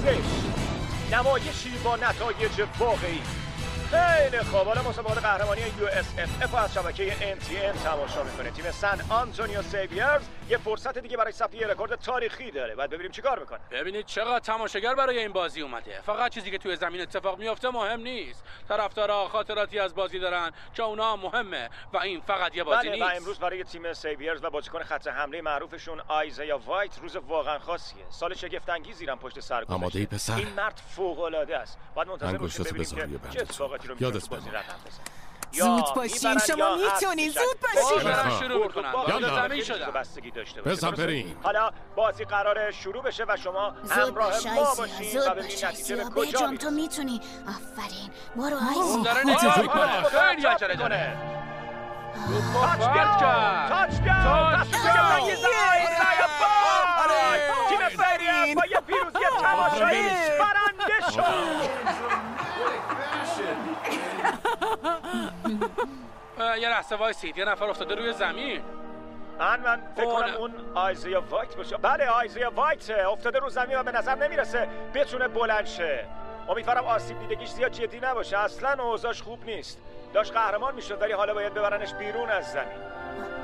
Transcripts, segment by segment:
ورزش، نمایشی با نتایج واقعی. خیلی خوب، حالا مسابقات قهرمانی USFF از شبکه NTN تماشا میکنه. تیم سن آنتونیو سیویرز یه فرصت دیگه برای ثبت یه رکورد تاریخی داره. بعد ببینیم چیکار میکنه. ببینید چقدر تماشاگر برای این بازی اومده. فقط چیزی که توی زمین اتفاق میفته مهم نیست. طرفدارا خاطراتی از بازی دارن که اونا مهمه و این فقط یه بازی نیست. و امروز برای تیم سیویرز و بازیکن خط حمله معروفشون آیزیا وایت روز واقعا خاصیه. سال شگفت انگیزی پشت سر گذاشته. آماده ای پسر؟ این مرد فوق العاده است. بعد منتظر باشیم ببینیم که چه اتفاقاتی رو میفته بازی رقم بزنه. زود باشین، شما میتونین. زود باشین. شروع میکنم. یالا زمین شدم. بستگی داشته باشه. بزن بریم. حالا بازی قراره شروع بشه و شما همراه ما باشین و ببینید نتیجه به کجا میرسه. تو میتونی. آفرین. برو آیزی. داره نگاه خیلی عجله داره. تاچداون. تیم فریاد با یه پیروزی تماشایی برنده شد. یه لحظه وایسید، یه نفر افتاده روی زمین. من فکر کنم اون آیزیا وایت باشه. بله آیزیا وایت افتاده رو زمین و به نظر نمیرسه بتونه بلند شه. امیدوارم آسیب دیدگیش زیاد جدی نباشه. اصلا اوضاعش خوب نیست. داشت قهرمان میشد ولی حالا باید ببرنش بیرون از زمین.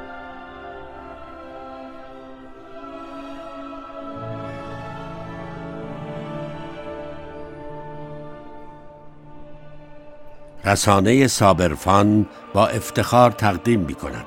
رسانه سابرفان با افتخار تقدیم می‌کند.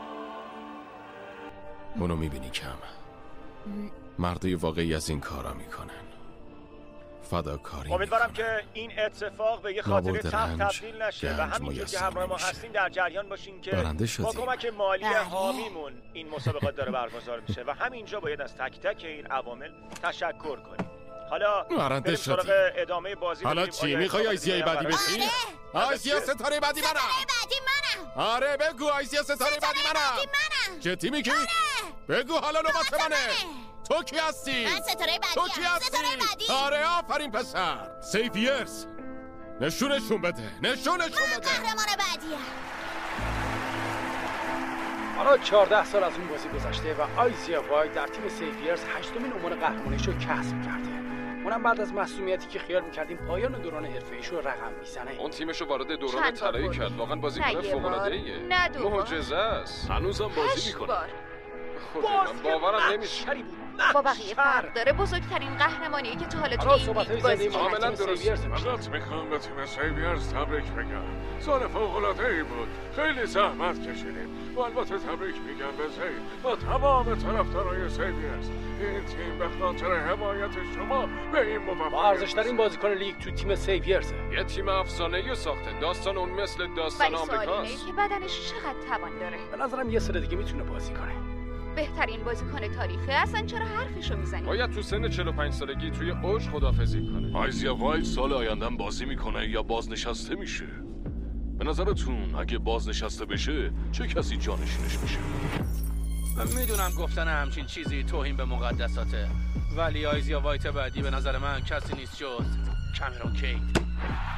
اونو می‌بینی کم؟ مردای واقعی از این کارا میکنن. فداکاری امیدوارم که این اتفاق به یه خاطره تبدیل نشه و همینجور که همراه ما هستین در جریان باشین که با کمک مالی حامیمون این مسابقات داره برگزار میشه و همینجا باید از تک تک این عوامل تشکر کنیم. حالا بریم سراغ ادامه بازی. حالا چی میخوای آیزیای بعدی بشی؟ آیزیا ستاره بعدی منم. آره بگو آیزیا ستاره بعدی منم. جدی میگی؟ بگو حالا نوبت منه. تو کی هستی؟ من ستاره بعدی. ستاره بعدی. آره آفرین پسر. سیویرز نشونشون بده. قهرمان بعدیه. حالا 14 سال از اون بازی گذشته و آیزیا وایت در تیم سیویرز 8مین عنوان قهرمانیش رو کسب کرده. اونم بعد از مسئولیتی که خیال می‌کردیم پایان دوران حرفه‌ایش رو رقم میزنه. اون تیمش رو وارد دوران طلایی کرد. واقعا بازیکن فوق‌العاده‌ایه. معجزه است. هنوزم بازی می‌کنه. من باورم نمیشه. با بقیه فرق داره. بزرگترین قهرمانیه که تا حالا توی این لیگ بازی کاملا درسته. من میخوام به تیم سیویرز تبریک بگم. سال فوق‌العاده‌ای بود. خیلی زحمت کشیدیم. و البته تبریک میگم به سیو و تمام طرفدارای سیویرز. این تیم به خاطر حمایت شما به این موفقیت. ارزش‌ترین بازیکن لیگ تو تیم سیویرز. یه تیم افسانه‌ای ساخته. داستان اون مثل داستان آمریکاست. که بدنش چقدر توان داره. به نظرم یه سال دیگه میتونه بازی کنه. بهترین بازیکن تاریخه. اصلا چرا حرفشو میزنی؟ باید تو سن 45 سالگی توی اوج خدافظی کنه. آیزیا وایت سال آیندهم بازی میکنه یا بازنشسته میشه؟ به نظرتون اگه بازنشسته بشه چه کسی جانشینش میشه؟ میدونم گفتن همچین چیزی توهین به مقدساته، ولی آیزیا وایت بعدی به نظر من کسی نیست جز کامرون کید.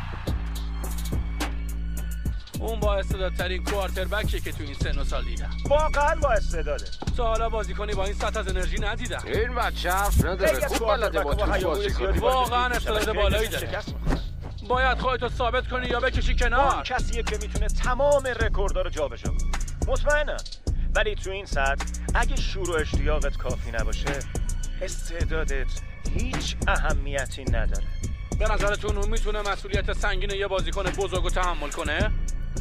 اون با استعدادترین کوارتربکیه که تو این سن و سال دیدم. واقعا با استعداده. تا حالا بازیکنی با این سطح از انرژی ندیدم. این بچه حرف نداره. خوب بلده با تو بازی کنه. واقعا استعداد بالایی داره. باید خودتو ثابت کنی یا بکشی کنار. اون کسیه که میتونه تمام رکوردها رو جابجا کنه. مطمئنم. ولی تو این سطح اگه شور و اشتیاقت کافی نباشه استعدادت هیچ اهمیتی نداره. به نظرتون اون میتونه مسئولیت سنگین یه بازیکن بزرگ رو تحمل کنه؟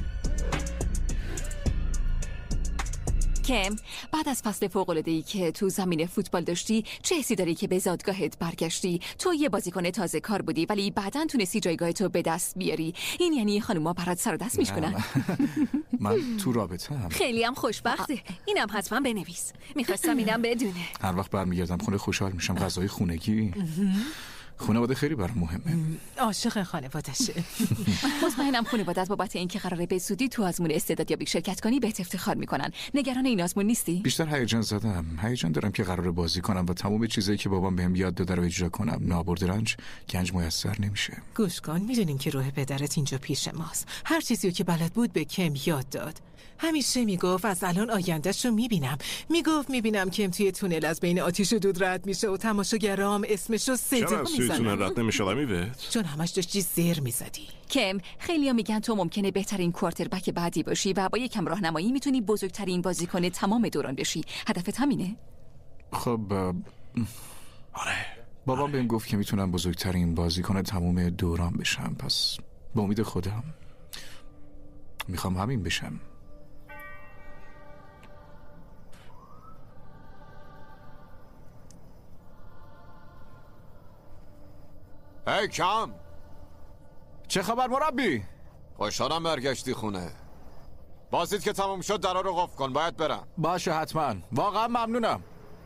کم، بعد از فصل فوق‌العاده‌ای که تو زمین فوتبال داشتی، چه حسی داری که به زادگاهت برگشتی؟ تو یه بازیکن تازه کار بودی ولی بعداً تونستی جایگاهتو به دست بیاری. این یعنی خانوما برات سر و دست میشکنن. من تو رابطه‌ام. خیلی هم خوشبخته. اینم حتما بنویس. میخواستم اینم بدونه. هر وقت برمیگردم خونه خوشحال میشم. غذای خونگی. خانواده خیلی برام مهمه. عاشق خانواده‌شه. مطمئنم خانواده‌ات بابت اینکه قراره به زودی تو آزمون استعدادیابی شرکت کنی بهت افتخار میکنن. نگران این آزمون نیستی؟ بیشتر هیجان زدم. هیجان دارم که قراره بازی کنم و تمام چیزایی که بابام بهم یاد داده رو اجرا کنم. نابرد رنج گنج میسر نمیشه. گوش کن، میدونیم که روح پدرت اینجا پیش ماست. هر چیزی که بلد بود به کم یاد داد. همیشه میگفت از الان آیندهش رو میبینم. میبینم کم توی تونل از بین آتیش دود رد میشه و تماشاگرام اسمشو صدا میزنن. چرا تونل رد نمیشه آدمیوت؟ چون همش داشتی زر میزدی. کم، خیلیا میگن تو ممکنه بهترین کوارتربک بعدی باشی و با یکم راهنمایی میتونی بزرگترین بازیکن تمام دوران بشی. هدفت همینه؟ خب آره. بابام بهم گفت که میتونم بزرگترین بازیکن تمام دوران بشم، پس با امید خودم میخوام همین بشم. هی کم، چه خبر مربی؟ خوشحالم برگشتی خونه. بازیت که تموم شد درا رو قفل کن، باید برم. باشه حتما، واقعا ممنونم.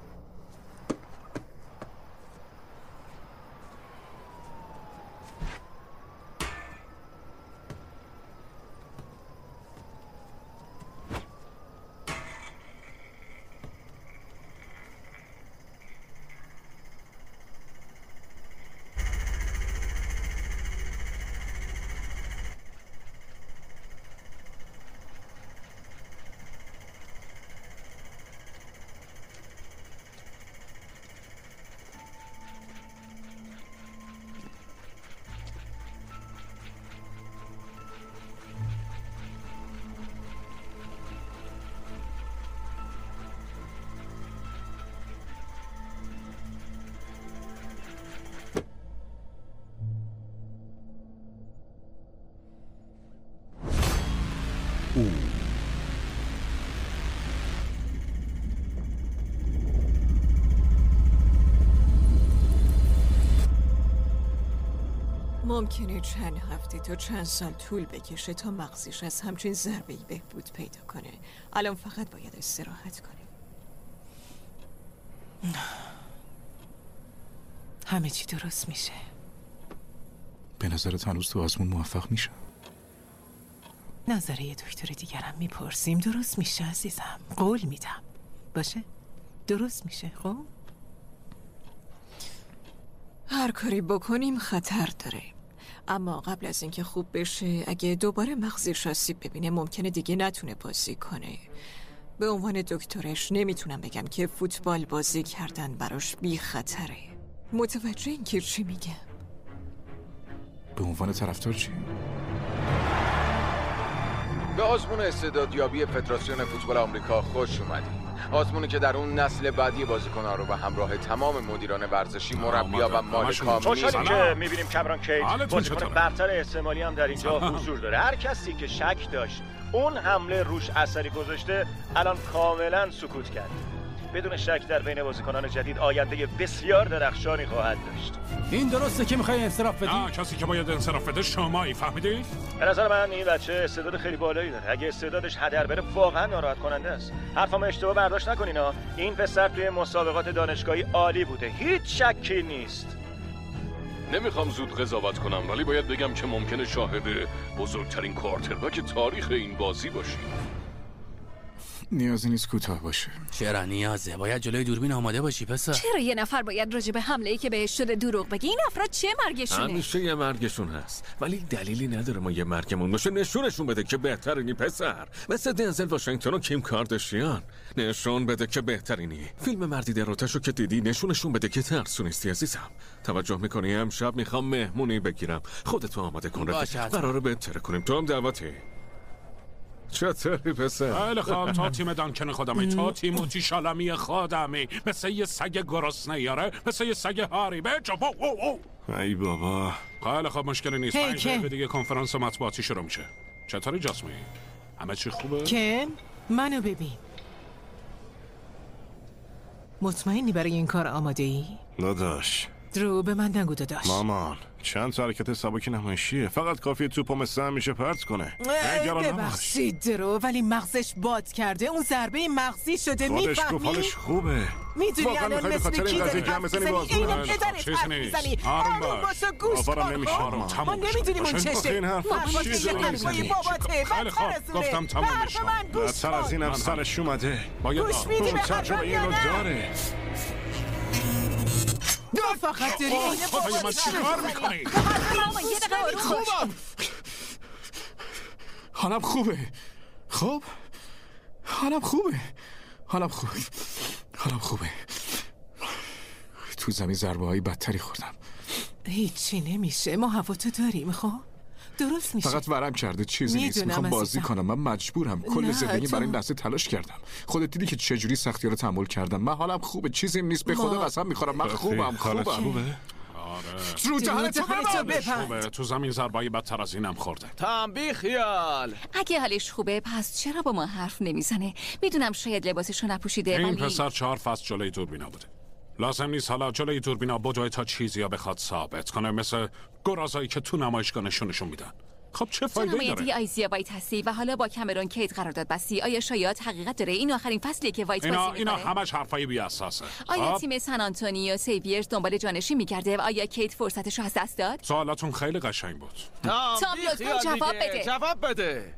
ممکنه چند هفته تا چند سال طول بکشه تا مغزش از همچین ضربه‌ای بهبود پیدا کنه. الان فقط باید استراحت کنه. همه چی درست میشه. به نظرت هنوز تو آزمون موفق میشه؟ نظره دکتر دیگرم میپرسیم. درست میشه عزیزم، قول میدم. باشه؟ درست میشه. خب هر کاری بکنیم خطر داره، اما قبل از اینکه خوب بشه اگه دوباره مغزش آسیب ببینه ممکنه دیگه نتونه بازی کنه. به عنوان دکترش نمیتونم بگم که فوتبال بازی کردن براش بی خطره. متوجه این که چی میگم؟ به عنوان طرفدار چی؟ به آزمون استعدادیابی فدراسیون فوتبال آمریکا خوش اومدید. آزمونی که در اون نسل بعدی بازیکن‌ها رو به همراه تمام مدیران ورزشی، مربی‌ها و مالکان خوشحالیم که می‌بینیم کمران کیج بازیکن برتر استعمالی هم در اینجا حضور داره. هر کسی که شک داشت اون حمله روش اثری گذاشته الان کاملا سکوت کرد. بدون شک در بین بازیکنان جدید آینده بسیار درخشانی خواهد داشت. این درسته که میخوای انصراف بدی؟ نه، کسی که باید انصراف بده شمایی، فهمیدی؟ به نظر من این بچه استعداد خیلی بالایی داره. اگه استعدادش هدر بره واقعا ناراحت کننده است. حرفمو اشتباه برداشت نکنین ها. این پسر توی مسابقات دانشگاهی عالی بوده، هیچ شکی نیست. نمیخوام زود قضاوت کنم، ولی باید بگم که ممکنه شاهد بزرگترین کوارتربک تاریخ این بازی باشی. نیازی نیست کوتاه باشه. چرا نیازه؟ باید جلوی دوربین آماده باشی پسر. چرا یه نفر باید راجع به حمله‌ای که بهش شده دروغ بگه؟ این افراد چه مرگشونه؟ همیشه یه مرگشون هست، ولی دلیلی نداره ما یه مرگمون باشه. نشونشون بده که بهترینی پسر، مثل دنزل واشنگتن و کیم کارداشیان. نشون بده که بهترینی. فیلم مردی در آتشو که دیدی نشونشون بده که ترسو نیستی عزیزم. توجه میکنی؟ امشب میخوام مهمونی بگیرم، خودتو آماده کن. قراره بهتر کنیم. تو هم دعوتی. چطوری پسر؟ خیلی خوب، تا تیم دانکن خودمی، تا تیموتی شالمی خودمی، مثل یه سگ گرسنه یاره، مثل یه سگ هاری بچه. ای بابا. خیلی خوب، مشکلی نیست. 5 دقیقه دیگه کنفرانس مطبوعاتی شروع میشه. چطوری جاسمی؟ همه چی خوبه؟ کن، منو ببین. مطمئنی برای این کار آماده ای؟ داداش درو به من نگو داداش. مامان چند حرکت سبکی نمایشیه، فقط کافیه توپو مثل همیشه پرت کنه. ببخشید درو، ولی مغزش باد کرده. اون ضربه مغزی شده. خودش گفت حالش خوبه. میدونی الان مثل کی داری حرف میزنی؟ اینو پدرت حرف میزنی. آروم باشو، گوش کن. ما نمیدونیم اون چشه. حرفات یه حرفای باباته. گفتم تموم میشه. بدتر از اینم سرش اومده. گوش میدی به ترجمه اینو داره. فقط داری خدای من چی کار میکنی؟ خوبم، حالم خوبه. خب حالم خوبه. تو زمین ضربه هایی بدتری خوردم. هیچی نمیشه، ما هواتو داریم. خب درست میشه. فقط ورم کرده، چیزی نیست. میخوام بازی کنم، من مجبورم. کل زندگی برای این لحظه تلاش کردم. خودت دیدی که چجوری سختی رو تحمل کردم. من حالم خوبه، چیزی نیست. به خدا قسم میخورم من خوبم. رو جهت تو بپر. تو زمین ضربه‌ای بدتر از اینم خورده. تنبیه خیال. اگه حالش خوبه پس چرا با ما حرف نمیزنه؟ میدونم شاید لباسشو نپوشیده این ولی پسر 4 فصل جلوی دوربینا بوده. لازم نیست حالا جلوی دوربینا بدوه تا چیزی یا بخواد ثابت کنه، مثل گرازایی که تو نمایشگاه نشونشون میدن. خب چه فایده‌ای داره؟ تو آیزیا وایت هستی و حالا با کامرون کیت قرارداد بستی. آیا شاید حقیقت داره این آخرین فصلیه که وایت بازی میکنه؟ اینا همش حرفای بی اساسه. آیا تیم سن آنتونیو سیویرز دنبال جانشین می‌کرده و آیا کیت فرصتشو از دست داد؟ سوالاتون خیلی قشنگ بود. تام لطفاً جواب بده.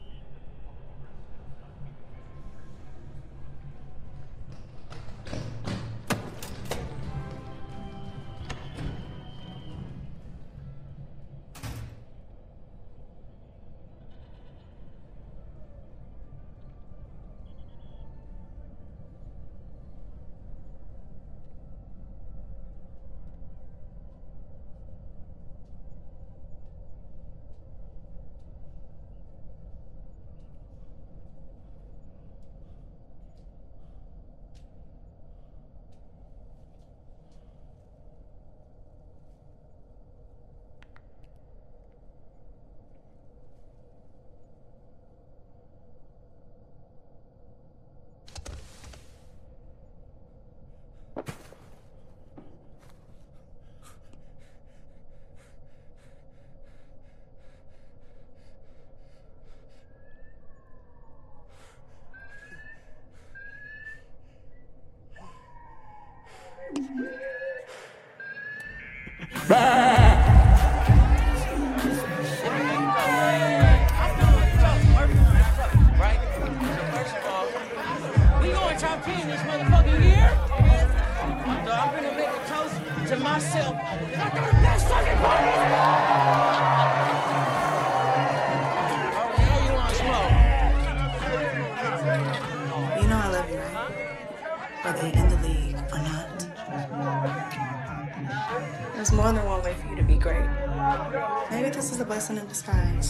In disguise.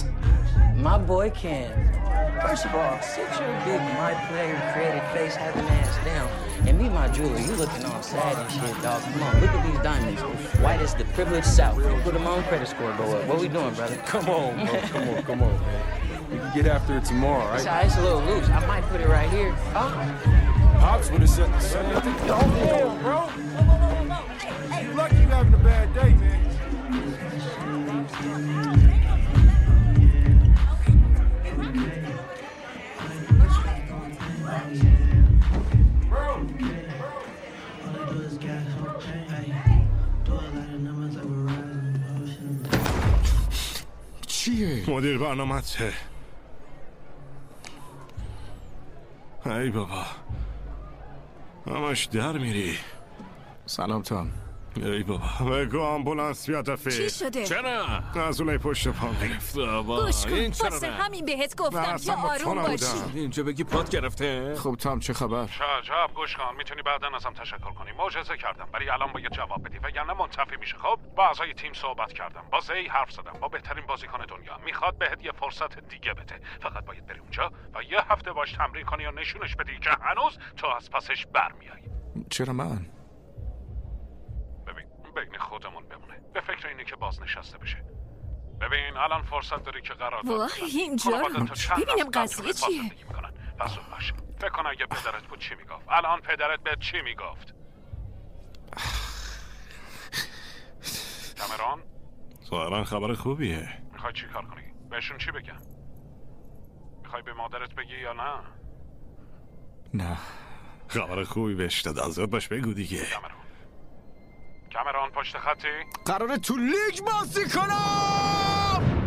My boy Ken. First of all, sit your big my player creative face having ass down and meet my jeweler. You looking all sad and shit, dog. Come on, look at these diamonds. White as the privileged South. Put them on, credit score go up. What we doing, brother? Come on, bro. Come on, man. We can get after it tomorrow, right? It's a little loose. I might put it right here. Huh? Pops would have said the same thing. Don't bro. You lucky you having a bad day, man. مدیر برنامه‌ته. ای بابا همش در میری. سلام تام. ای بابا بگو آمبولانس بیاد دفعه. چی شده؟ چرا؟ نزولای پشت پام گرفته. گوش کن واسه همین بهت گفتم که آروم باشی. اینجا بگی پات گرفته. خب تام چه خبر؟ شجاب گوش کن، میتونی بعدا ازم تشکر کنی. معجزه کردم ولی الان باید جواب بدی وگرنه منتفی میشه. خب با اعضای تیم صحبت کردم، با زی حرف زدم، با بهترین بازیکن دنیا. میخواد بهت یه فرصت دیگه بده. فقط باید بری اونجا و یه هفته باش تمرین کنی یا نشونش بدی که هنوز تو از پسش برمیای. چرا من؟ بین خودمون بمونه. به فکر اینه که بازنشسته بشه. ببین الان فرصت داری که قرار واه اینجا ببینم قضیه چیه. پس باشه. فکر کن اگه پدرت بود چی میگفت. الان پدرت به چی میگفت؟ کامرون؟ ظاهرا خبر خوبیه. میخوای چی کار کنی؟ بهشون چی بگم؟ میخوای به مادرت بگی یا نه؟ نه. خبر خوبی بهش دادن، زود باش بگو دیگه. کامرون پشت خطی؟ قراره تو لیگ بازی کنم.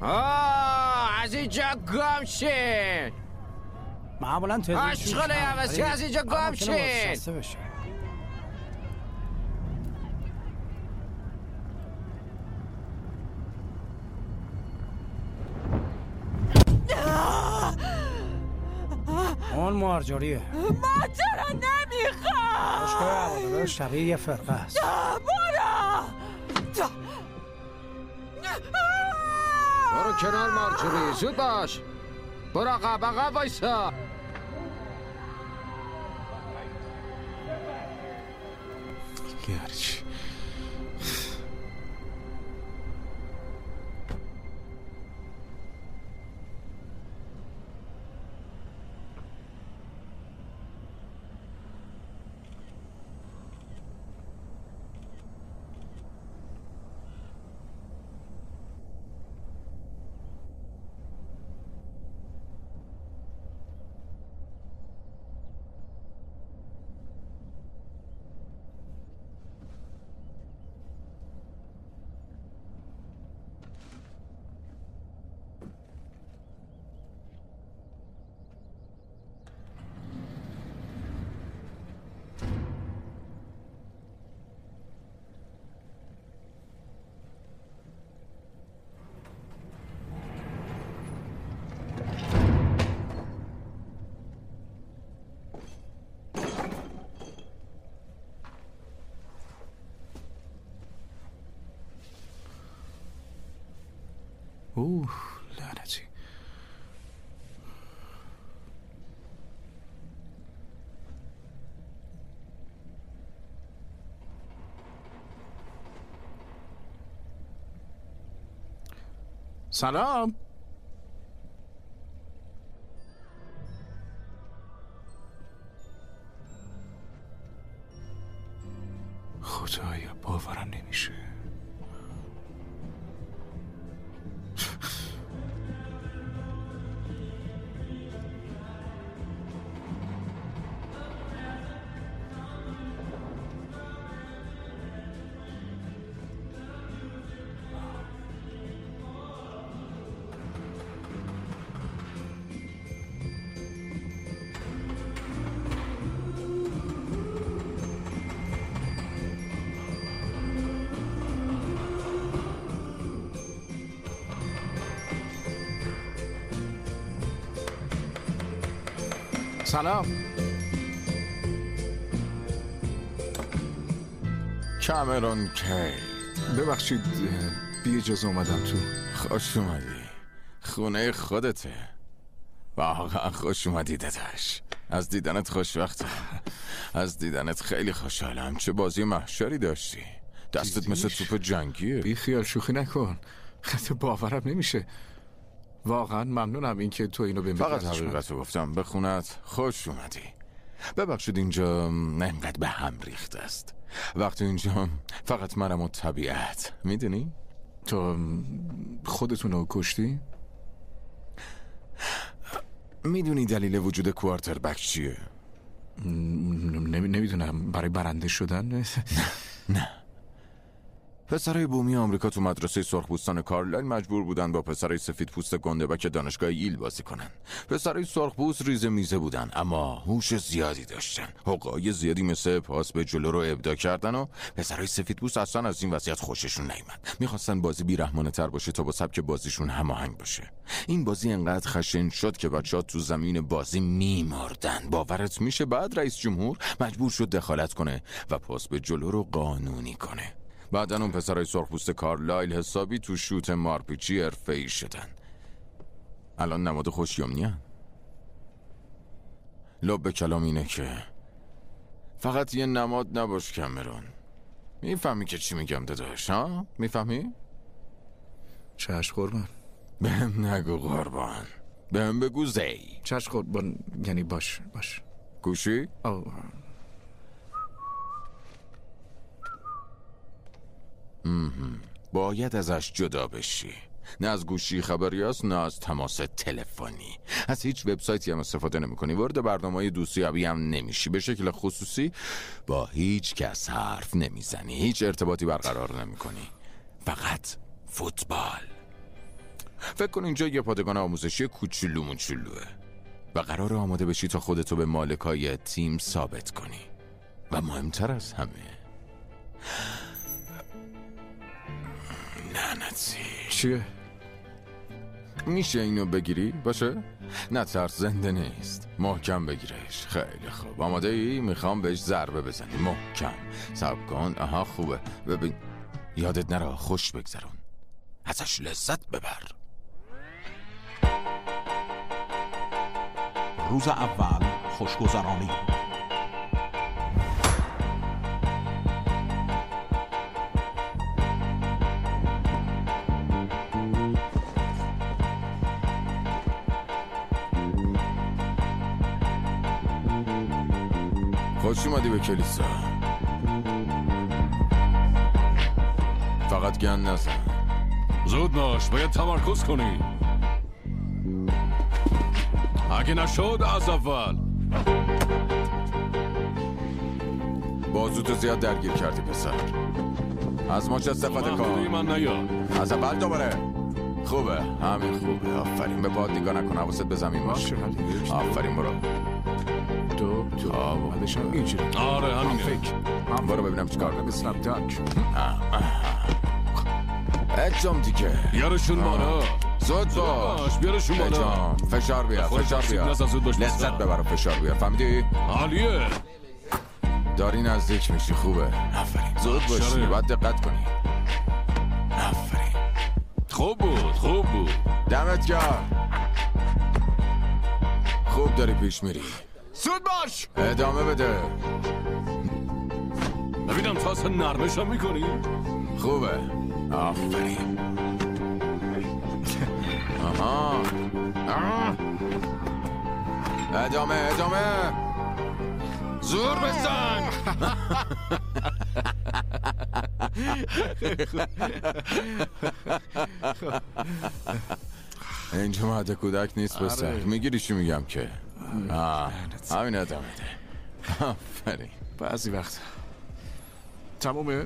از اینجا گم شین. معمولا تلویزیون عشقاله عوضی از اینجا گم شین. اون مارجوریه. من چرا نمیخوام؟ باشگاه هوادارا شبیه یه فرقه است. برو کنار مارجوری، زود باش. برو عقب وایسا. گرچی لعنتی. سلام. خدایا باورم نمیشه. سلام. کامرون کیت. ببخشید بی اجازه اومدم تو. خوش اومدی. خونه خودته. واقعا خوش اومدی داداش. از دیدنت خوشوقتم. از دیدنت خیلی خوشحالم. چه بازی محشری داشتی. دستت مثل توپ جنگیه. بی خیال شوخی نکن. خط باورم نمیشه. واقعا ممنونم اینکه تو اینو بهم فقط حقیقتو گفتم. به خونت خوش اومدی. ببخشید اینجا اینقدر به هم ریخته است. وقتی اینجا فقط منم و طبیعت. میدونی؟ تو خودتونو کشتی؟ میدونی دلیل وجود کوارتربک چیه؟ نمیدونم. برای برنده شدن؟ نه. پسرای بومی آمریکا تو مدرسه سرخپوستان کارلایل مجبور بودن با پسرای سفیدپوست گنده‌بک دانشگاه ییل بازی کنن. پسرای سرخپوست ریزه میزه بودن اما هوش زیادی داشتن. حقای زیادی مثل پاس به جلو رو ابداع کردن و پسرای سفیدپوست اصلا از این وضعیت خوششون نیامد. میخواستن بازی بی‌رحمانه‌تر باشه تا با سبک بازیشون هماهنگ باشه. این بازی انقدر خشن شد که بچه‌ها تو زمین بازی میمردن. باورت میشه بعد رئیس جمهور مجبور شد دخالت کنه و پاس به جلو رو قانونی کنه. بعدن اون پسرای سرخپوست کارلایل حسابی تو شوت مارپیچی حرفه‌ای شدن. الان نماد خوشیومنی‌ان. لب به کلام اینه که فقط یه نماد نباش کامرون. میفهمی که چی میگم داداش ها؟ میفهمی؟ چشم قربان. بهم نگو قربان. بهم بگو زی. چشم قربان یعنی باش. گوشی؟ باید ازش جدا بشی. نه از گوشی خبری هست نه از تماس تلفنی. از هیچ وبسایتی هم استفاده نمی کنی. وارد برنامه‌های دوستیابی هم نمیشی. به شکل خصوصی با هیچ کس حرف نمیزنی. هیچ ارتباطی برقرار نمی کنی. فقط فوتبال. فکر کن اینجا یه پادگان آموزشی کوچولو موچولوه و قرار آماده بشی تا خودتو به مالکای تیم ثابت کنی. و مهمتر از همه لعنتی چیه؟ میشه اینو بگیری؟ باشه؟ نه ترس، زنده نیست. محکم بگیرش. خیلی خوب. آماده ای؟ میخوام بهش ضربه بزنی. محکم. صبر کن. آها خوبه. ببین یادت نره خوش بگذرون، ازش لذت ببر. روز اول خوشگذرانی. خوش اومدی به کلیسا. فقط گند نزن. زود باش، باید تمرکز کنی. اگه نشد از اول. بازوتو زیاد درگیر کردی پسر. از ماچ استفاده کن. من نیا. از اول دوباره. خوبه، همین خوبه. آفرین. به پاد نگاه نکن، حواست به زمین باشه. آفرین. برو. تو بعدش هم اینجوری. آره همینه. برو ببینم چیکار کنم. اسنپ داک. اجام دیگه. بیارشون بالا. زود باش. بیارشون بالا. فشار بیار. فشار بیار. لذت ببر و فشار بیار. فهمیدی؟ عالیه. داری نزدیک میشی. خوبه. آفرین. زود باش. باید دقت کنی. آفرین. خوب بود. دمت گرم. خوب داری پیش میری. زود باش. ادامه بده. ببینم تا اصلا نرمشم میکنی. خوبه. آفرین. آها. ادامه. زور بزن. اینجا مهد کودک نیست پسر. میگیری چی میگم که؟ همین ادامه ده. آفرین. بعضی وقت تمومه؟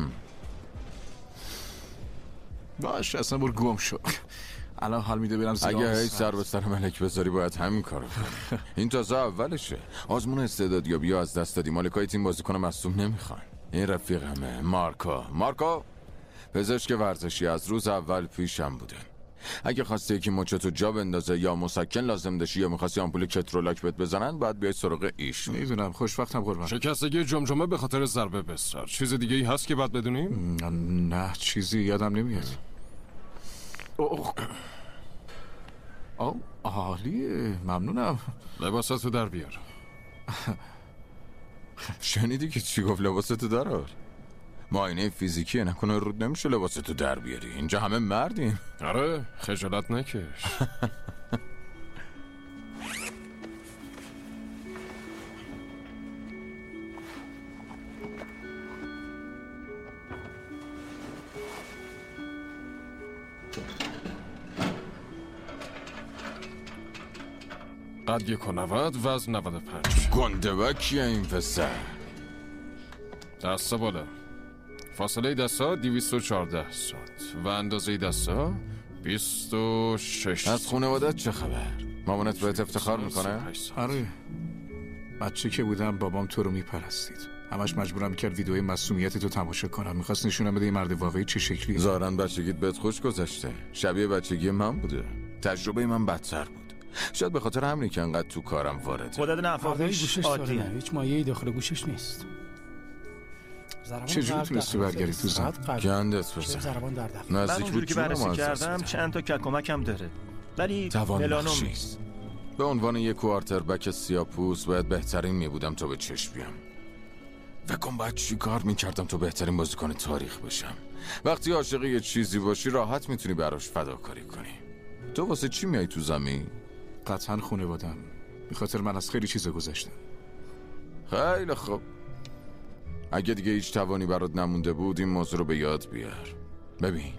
باش اصلا برو گم شو. الان حال میده برم زیرا. اگه هیچ سر به سر ملک بذاری باید همین کارو کنی. این تازه اولشه. آزمون استعدادیابی از دست دادی. مالکای تیم بازیکن مصدوم نمیخوان. این رفیقمه مارکو پزشک ورزشی، از روز اول پیشم بوده. اگه خواسته یکی مچتو جا بندازه یا مسکن لازم داشتی یا میخواستی آمپول کترولاک بهت بزنن، باید بیای سراغ ایش. میدونم. خوشوقتم قربان. شکستگی جمجمه به خاطر ضربه بستر. چیز دیگه ای هست که باید بدونیم؟ نه چیزی یادم نمیاد. عالیه. ممنونم. لباساتو در بیار. شنیدی که چی گفت؟ لباساتو در آر. معاینه فیزیکیه، نکنه رود نمیشه لباساتو در بیاری. اینجا همه مردیم. آره خجالت نکش. قد 1.90 وزن 95. گنده کیه این پسر؟ دستا بالا. فاصله دستا 214 سانت و اندازه دستا 26. از خانوادت چه خبر؟ مامانت بهت افتخار میکنه؟ آره. بچه که بودم بابام تو رو میپرستید. همش مجبورم میکرد ویدیوی معصومیت تو تماشا کنم. میخواست نشونم بده این مرد واقعی چه شکلی. ظاهراً بچگیت بهت خوش گذشته. شبیه بچگی من بوده. تجربه من بدتر بود. شاید به خاطر همینه که انقدر تو کارم وارده. خودت نفهمیش عادیه. هیچ مایه‌ای داخل گوشش نیست. چجوری تونستی برگردی تو زن؟ گندت پسر. نزدیک بود که بررسی کردم چند تا ککمکم داره. ولی ملانوم نیست. به عنوان یک کوارتربک سیاه‌پوست باید بهترین میبودم تا به چشم بیام. فکر کن باید چی کار میکردم تا بهترین بازیکن تاریخ بشم. وقتی عاشق یه چیزی باشی راحت میتونی براش فداکاری کنی. تو واسه چی میای تو زمین؟ قطعا خانواده‌ام. به خاطر من از خیلی چیزا گذشتم. خیلی خوب. اگه دیگه هیچ توانی برات نمونده بود این موضوع رو به یاد بیار. ببین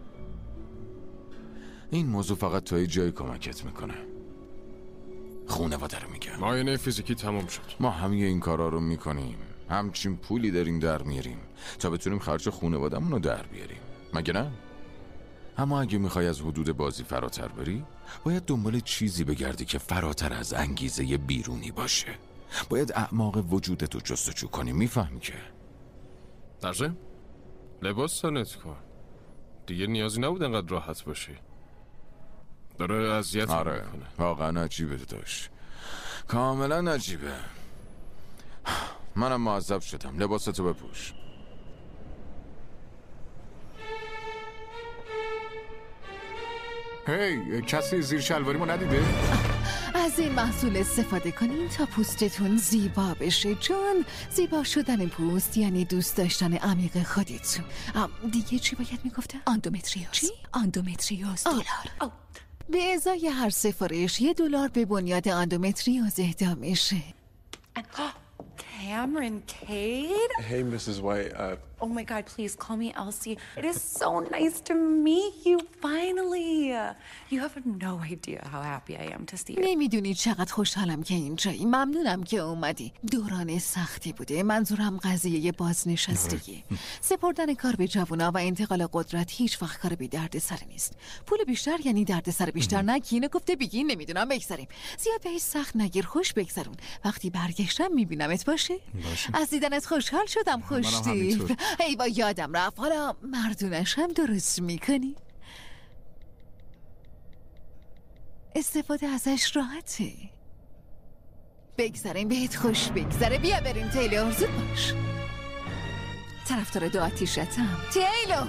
این موضوع فقط تا یه جایی کمکت میکنه. خانواده رو میگم. معاینه فیزیکی تموم شد. ما همه این کارا رو میکنیم. همچین پولی داریم در میاریم تا بتونیم خرج خانواده‌مون رو در بیاریم. مگه نه؟ اما اگه میخوای از حدود بازی فراتر بری، باید دنبال چیزی بگردی که فراتر از انگیزه بیرونی باشه. باید اعماق وجودتو جستجو کنی. میفهمی که؟ درجه؟ لباس تنت کن. دیگه نیازی نبود انقدر راحت باشی. داره اذیت میکنه. آره واقعا عجیبه داشت. کاملا عجیبه. منم معذب شدم. لباستو بپوش. هی کسی زیر شلواریمو ندیده؟ از این محصول استفاده کنین تا پوستتون زیبا بشه، چون زیبا شدن پوست یعنی دوست داشتن عمیق خودتون. دیگه چی باید میگفتم؟ اندومتریوز. چی؟ اندومتریوز دلار. به ازای هر سفارش $1 به بنیاد اندومتریوز اهدا میشه. Cameron Cade? Hey, Mrs. White. Oh my God, please call me Elsie. It is so nice to meet you, finally. You have no idea how happy I am to see you. نمیدونی چقدر خوشحالم که اینجایی. ممنونم که اومدی. دوران سختی بوده. منظورم قضیه بازنشستگی. سپردن کار به جوونا و انتقال قدرت هیچ وقت کار بی درد سر نیست. پول بیشتر یعنی درد سر بیشتر. نه کی اینو گفته بگی نمیدونم. بگذاریم. زیاد بهش سخت نگیر. خوش بگذرون. وقتی برگشتم میبینمت باشه. از دیدنت خوشحال شدم. خوشتی. ای با یادم رفت. حالا مردونش هم درست میکنی؟ استفاده ازش راحته. بگذاریم بهت خوش بگذره. بیا بریم تیلور، زود باش. طرفدار دو آتیشتم. تیلور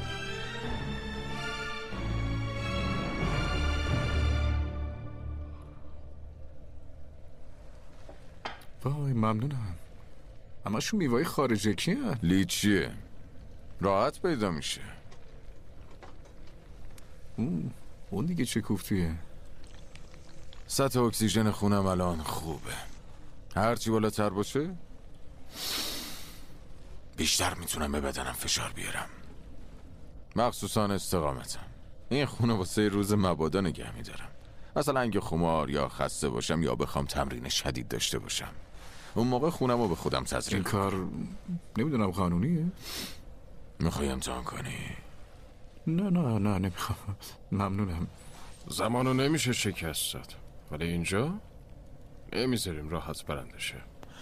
وای ممنونم. همشون میوای خارجی کیه؟ لیچیه. راحت پیدا میشه. اون دیگه چه کوفتیه؟ سطح اکسیژن خونم الان خوبه. هرچی بالاتر باشه بیشتر میتونم به بدنم فشار بیارم، مخصوصا استقامتم. این خونه واسه روز مبادا نگه میدارم. مثلا اگه خمار یا خسته باشم یا بخوام تمرین شدید داشته باشم، اون موقع خونم رو به خودم تزریق. این کار نمیدونم قانونیه؟ میخوای امتحان کنی؟ نه نمیخوام. ممنونم. زمانو نمیشه شکست داد، ولی اینجا نمیذاریم راحت برنده شه.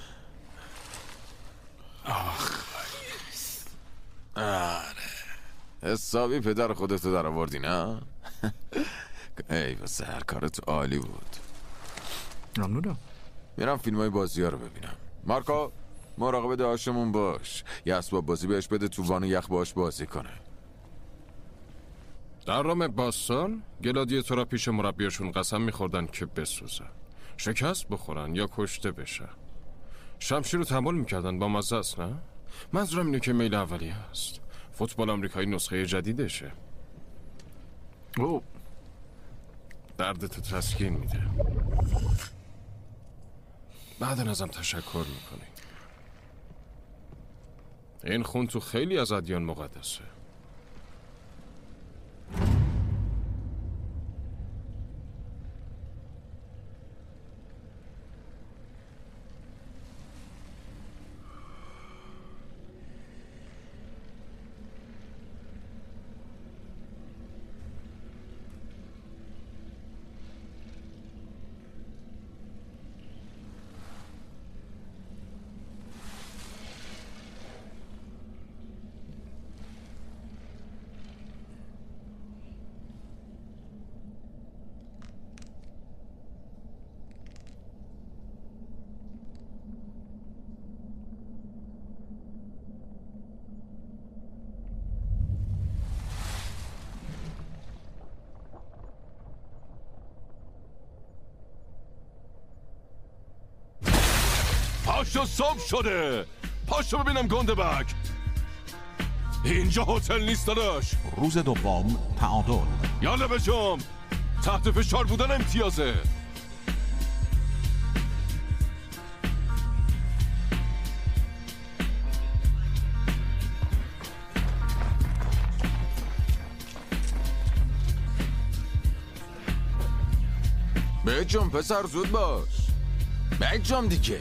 آره حسابی پدر خودتو در آوردی نه؟ ای واسه هر کارت عالی بود. ممنونم. میرم فیلم های بازی ها رو ببینم. مارکو مراقب داشتمون باش. یه اسباب بازی بهش بده تو وان یخ باش بازی کنه. در رام باستان گلادیاتورا پیش مربیاشون قسم میخوردن که بسوزن، شکست بخورن یا کشته بشن. شمشیر رو تحمل میکردن. با مزه است نه؟ منظورم اینه که میل اولیه هست. فوتبال آمریکایی نسخه جدیدشه. دردتو تسکین میده. بعدن ازم تشکر میکنی. این خون تو خیلی از ادیان مقدسه. پاشو صبح شده. پاشو ببینم گندبک. اینجا هتل نیست داداش. روز دوم تعادل. یالا بجام. تحت فشار بودن امتیازه. بجام پسر زود باش. بجام دیگه.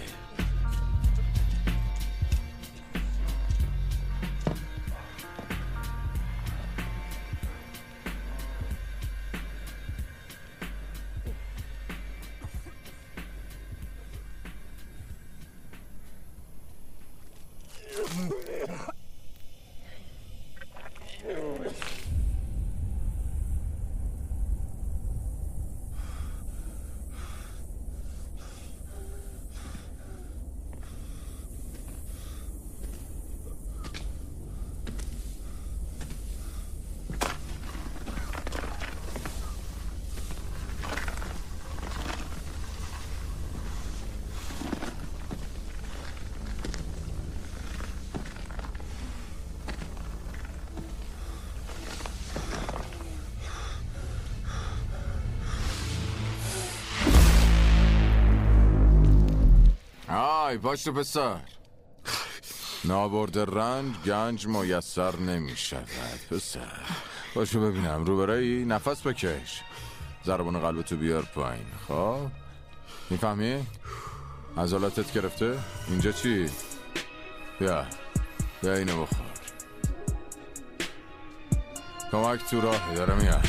های پاشتو پسر. نابرد رنج گنج میسر نمی شود پسر. باشو ببینم رو برایی نفس بکش. ضربان قلبتو بیار پایین. خب میفهمی؟ عضلاتت گرفته؟ اینجا چی؟ بیا اینو بخور. کمک تو راه داره میاد.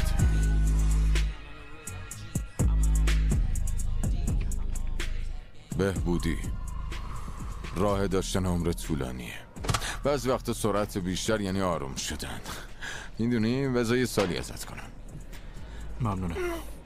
بهبودی راه داشتن عمر طولانیه. بعضی وقت سرعت بیشتر یعنی آروم شدن. میدونی بذار یه سالی ازت کنم. ممنونم.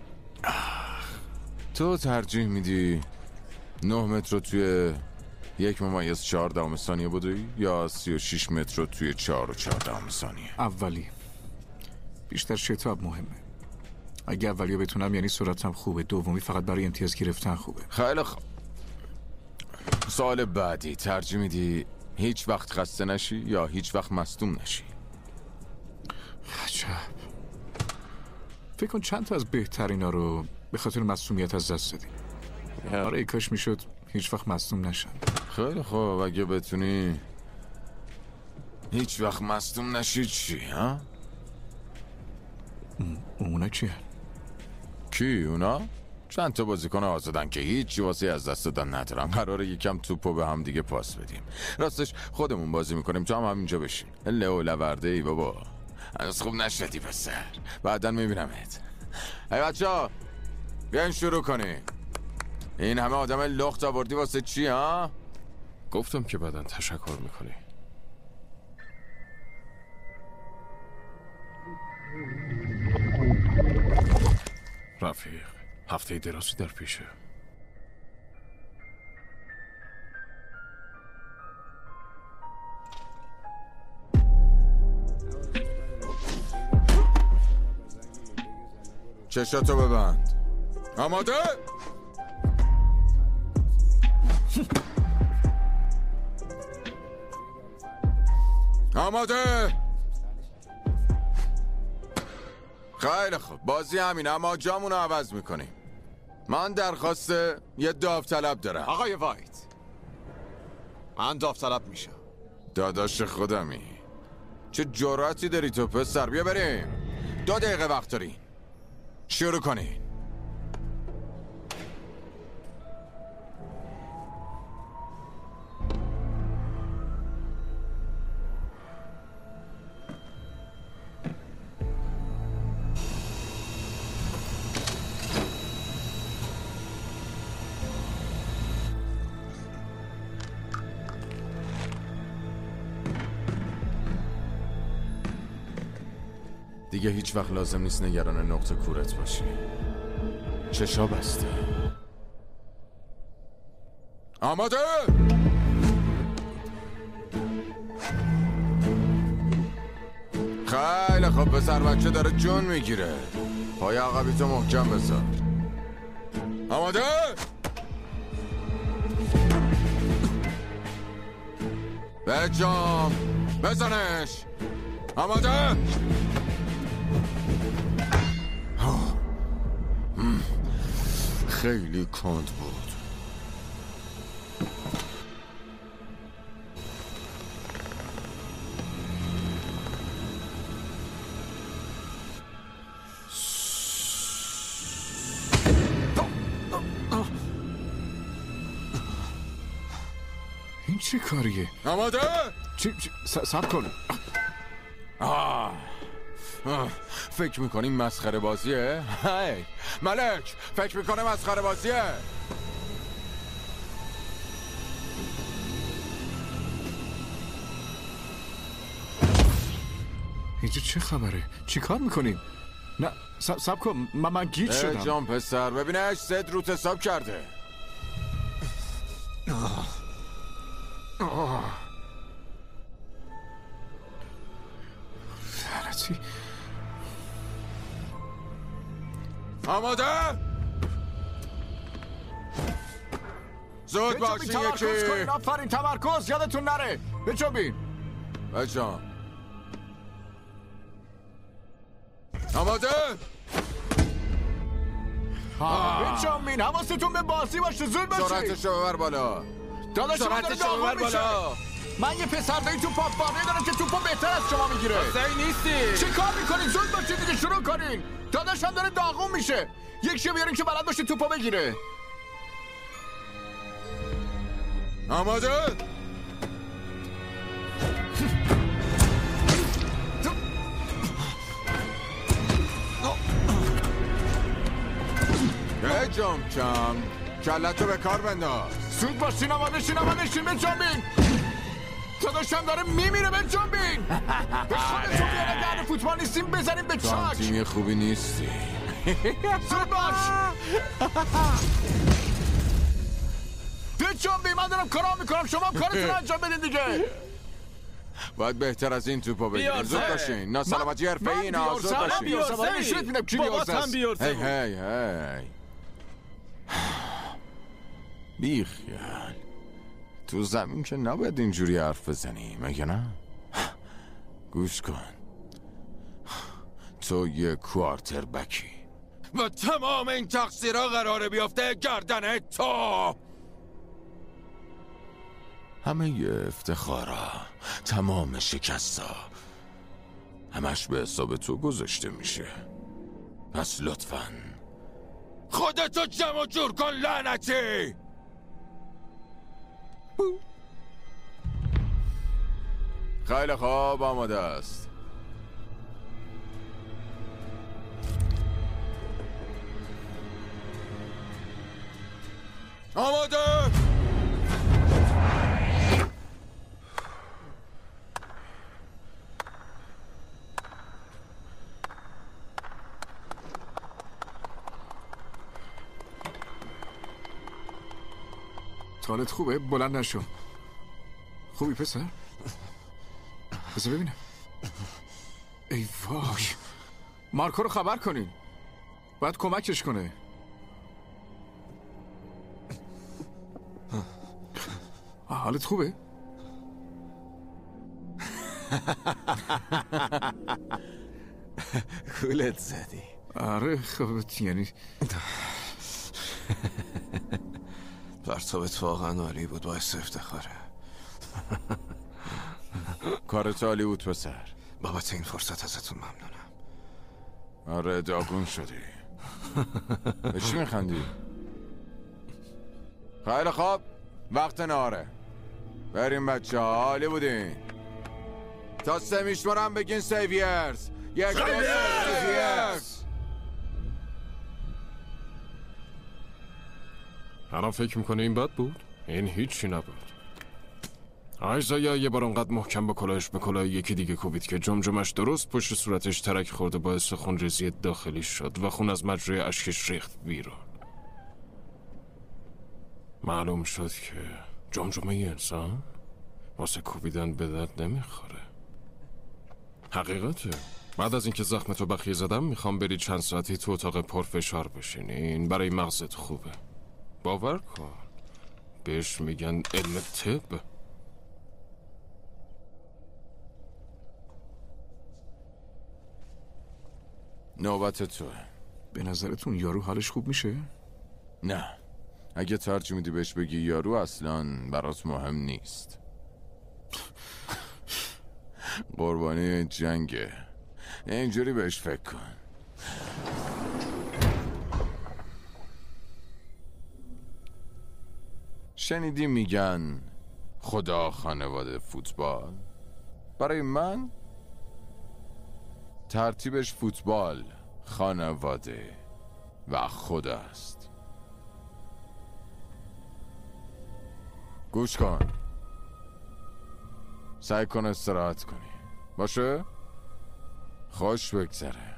تو ترجیح میدی 9 متر رو توی 1.4 ثانیه بدوی یا 36 متر رو توی 4.4 ثانیه؟ اولی. بیشتر شتاب مهمه. اگه اولی بتونم یعنی سرعتم خوبه. دومی فقط برای امتیاز گرفتن خوبه. خیلی خوب. سوال بعدی، ترجیح میدی هیچ وقت خسته نشی یا هیچ وقت مصدوم نشی؟ عجب. فکر کن چند تا از بهترینا رو به خاطر مصدومیت از دست دادیم. آره کاش میشد هیچ وقت مصدوم نشم. خیلی خوب. اگه بتونی هیچ وقت مصدوم نشی چی ها؟ اونا چیه؟ کی اونا؟ چند تا بازیکن آزادن که هیچی واسه از دست دادن ندارن. قراره یکم توپو به هم دیگه پاس بدیم. راستش خودمون بازی میکنیم، تو هم همینجا بشین. لئو لورده ای بابا. هنوز خوب نشدی پسر. بعدن میبینمت. ای بچه‌ها بیاین شروع کنیم. این همه آدم لخت آوردی واسه چی ها؟ گفتم که بعدن تشکر میکنی. رفیق هفته درازی در پیشه. چشاتو ببند. آماده؟ آماده؟ خیلی خوب. بازی همینه اما جامونو عوض میکنیم. من درخواست یه داوطلب دارم. آقای وایت من داوطلب میشم. داداش خودمی. چه جرأتی داری تو پسر؟ بیا بریم. 2 دقیقه وقت داری. شروع کنی. دیگه هیچ وقت لازم نیست نگران نقطه کورت باشی. چشا بسته. آماده؟ خیلی خوب. پسر بچه داره جون میگیره. پای عقبی تو محکم بذار. آماده؟ بجام بزنش. آماده؟ خیلی کند بود. این چه کاریه؟ آماده؟ سب کن. فکر میکنی مسخره بازیه؟ هی ملک، فکر میکنه مسخره بازیه؟ اینجا چه خبره؟ چی کار میکنین؟ نه سب کن. من گیج شدم. جان پسر ببینش زد روت حساب کرده. لعنتی. آماده؟ زود باشی یکی. آفرین تمرکز یادتون نره. بچوبین. بچان آماده؟ بچوبین. حواستون به بازی باشه. زود باشی. سرعتشو ببر بالا. داداش شما داره داغون میشه. من یه پسر دایی تو پاپانه دارم که توپو بهتر از شما میگیره. حسین نیستی. چی کار میکنین؟ زود باشید دیگه، شروع کنین. داداشم داره داغون میشه. یک شو بیارین که بلد باشه توپو بگیره. آماده؟ جام کلتو به کار بنداز. زود باشین آماده شین به جنبین. داداشم داره میمیره به جنبین. به خودتون بیاره درد فوتبال نیستیم بزنیم به چاک. تیمی خوبی نیستی. زود باش. به جنبین، من دارم کارا میکنم، شما کارتون انجام بدین دیگه. باید بهتر از این توپو بگیرین. زود باشین. ناسلامتی حرفه‌ای اینا. زود باشین. باباتم بیارسه. هی بیخیال. تو زمین که نباید اینجوری حرف بزنی مگه نه؟ گوش کن، تو یه کوارتر بکی و تمام این تقصیرها قراره بیافته گردن تو. همه ی افتخارا، تمام شکستا همش به حساب تو گذاشته میشه. پس لطفاً خودتو جمع جور کن لعنتی. خیلی خوب، آماده است. آماده. حالت خوبه؟ بلند نشو. خوبی پسر؟ بذار ببینم. ای وای، مارکو رو خبر کنین، باید کمکش کنه. حالت خوبه؟ کولت زدی. آره خب یعنی پرتابت واقعا عالی بود، باعث افتخاره. کارت عالی بود پسر. بابت این فرصت ازتون ممنونم. آره داغون شدی. به چی میخندی؟ خیلی خوب، وقت نهاره. بریم بچه ها، عالی بودین. تا 3 میشمارم بگین سیویرز. 1 2 3 سیویرز. الان فکر میکنه این بد بود؟ این هیچی نبود. آیزایا یه بار اونقدر محکم با کلاهش به کلاه یکی دیگه کوبید که جمجمش درست پشت صورتش ترک خورده، باعث خونریزی داخلی شد و خون از مجرای اشکش ریخت بیرون. معلوم شد که جمجمه ی انسان واسه کوبیدن به درد نمیخوره. حقیقته. بعد از اینکه زخمتو بخیه زدم میخوام بری چند ساعتی تو اتاق پرفشار بشینی. این برای مغزت خوبه. باور کن، بهش میگن علم طب. نوبت توه. به نظرتون یارو حالش خوب میشه؟ نه، اگه ترجیح میدی بهش بگی یارو اصلاً برات مهم نیست. قربانی جنگه. اینجوری بهش فکر کن. شنیدی میگن خدا خانواده فوتبال؟ برای من ترتیبش فوتبال، خانواده و خدا است. گوش کن، سعی کن استراحت کنی، باشه؟ خوش بگذره.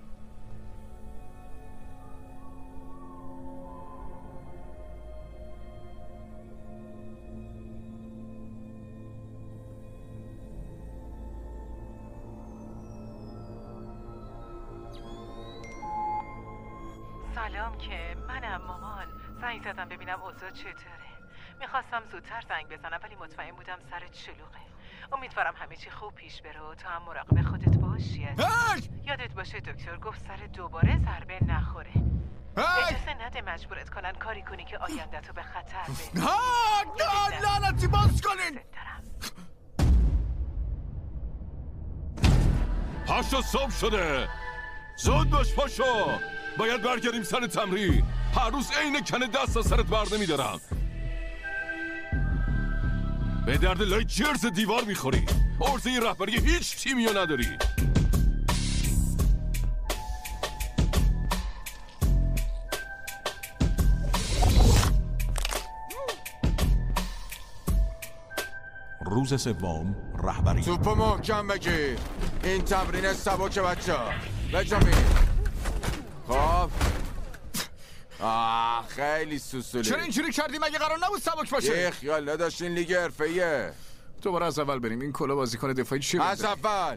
سلام، که منم مامان. زنگ زدم ببینم اوضاع چطوره. میخواستم زودتر زنگ بزنم ولی مطمئن بودم سرت شلوغه. امیدوارم همه چی خوب پیش بره و تو هم مراقب خودت باشی. یادت باشه دکتر گفت سر دوباره ضربه نخوره. اجازه نده مجبورت کنن کاری کنی که آینده تو به خطر بندازه. ها لعنتی باز کنین. پاشو صبح شده. زود باش پاشو. باید برگردیم سر تمرین. هر روز عین کنه دست از سرت برده میدارم. به درد لای جرز دیوار میخوری. عرضه رهبری هیچ تیمیو نداری. روز سوم رهبری. توپو محکم بگیر. این تمرین سبک بچه ها. بجامین. خب خیلی سوسولی. چرا اینجوری کردی؟ مگه قرار نبود سبک باشه؟ یه خیال نداشتین لیگ حرفه‌ایه. دوباره از اول بریم. این کلا بازیکن دفاعی چی بود؟ از اول.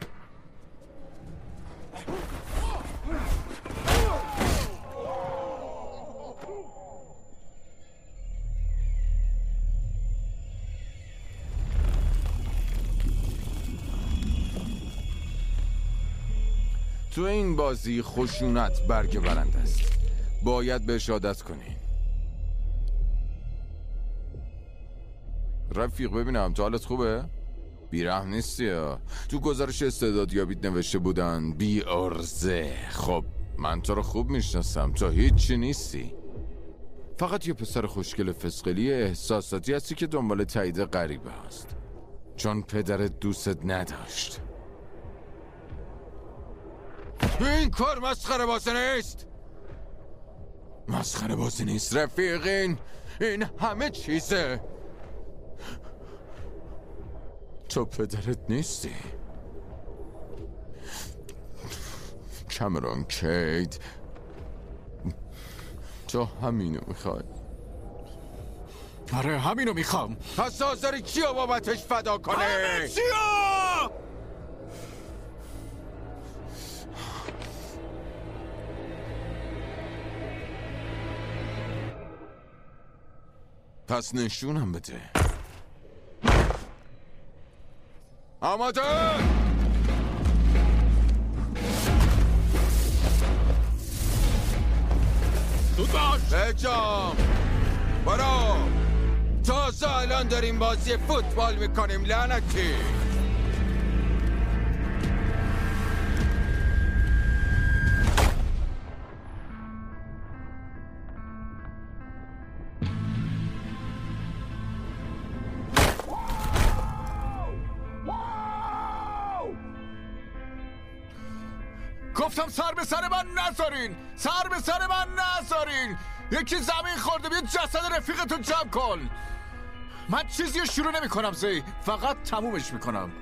تو این بازی خشونت برگ برنده است. باید بهش عادت کنین. رفیق ببینم تو حالت خوبه؟ بیرحم نیستی ها. تو گزارش استعدادیابیت نوشته بودن بی ارزه. خب من تو رو خوب میشناسم. تو هیچی نیستی. فقط یه پسر خوشگل فسقلی احساساتی هستی که دنبال تایید غریبه هست. چون پدرت دوستت نداشت. این کار مسخره بازی نیست. مسخره بازی نیست رفیقین. این همه چیزه. تو پدرت نیستی. کامرون کید. تو همینو میخوای؟ آره همینو میخوام. پس حاضری کیو بابتش فدا کنه؟ همه چیو! پس نشونم بده. آماده؟ زود باش. بجام برو. تازه الان داریم بازی فوتبال میکنیم لعنتی. گفتم سر به سر من نذارین. سر به سر من نذارین. یکی زمین خورده. بیا جسد رفیقتو جمع کن. من چیزی رو شروع نمی کنم زی. فقط تمومش میکنم.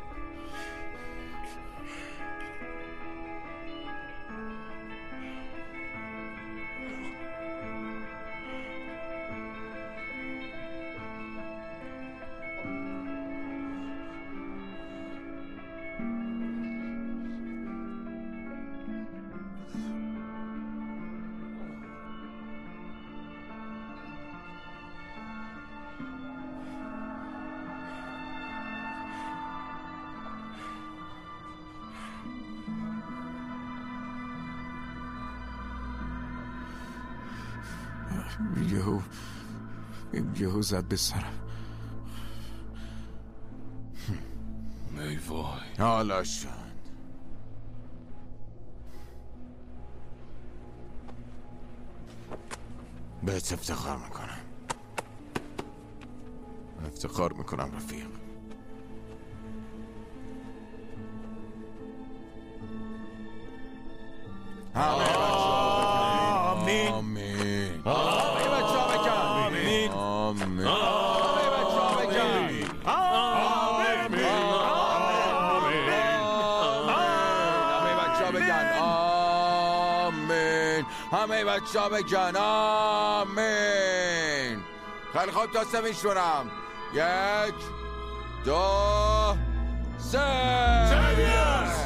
یهو زد به سرم. ای وای. حالا شد. بهت افتخار میکنم. افتخار میکنم رفیق. آمین. آمین. همه بچه ها بگن آمین. خیلی خوب دسته میشونم. 1 2 3.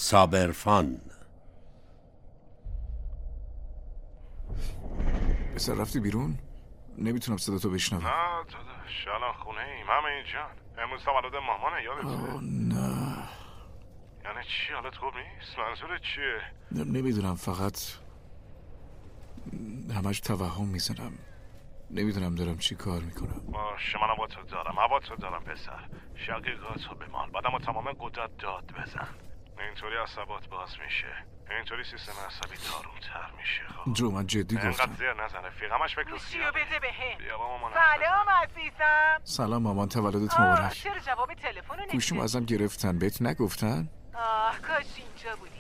صابرفان. پسر رفتی بیرون؟ نمیتونم صدا تو بشنوم. نه داداش الان خونه ایم همه اینجان. امروز تولد مامانه یادته؟ نه یعنی چی؟ حالت خوب نیست؟ منظورت چیه؟ نمیدونم، فقط همش توهم میزنم. نمیدونم دارم چی کار میکنم. باشه منم با تو دارم، هوا تو دارم پسر. شقیقاتو بمال، بعدم با تمام قدرت داد بزن. اینطوری عصبات باز میشه، اینطوری سیستم عصبی تارومتر میشه. خب جو من جدی گفتم. اینقدر زیر نزنه فیقمش فکر رو گوشیو بده بهم. بیا با مامان. سلام عزیزم. سلام مامان، تولدت مبارک. چرا جواب تلفن رو نمیدی؟ گوشیمو ازم گرفتن، بهت نگفتن؟ کاش اینجا بودی.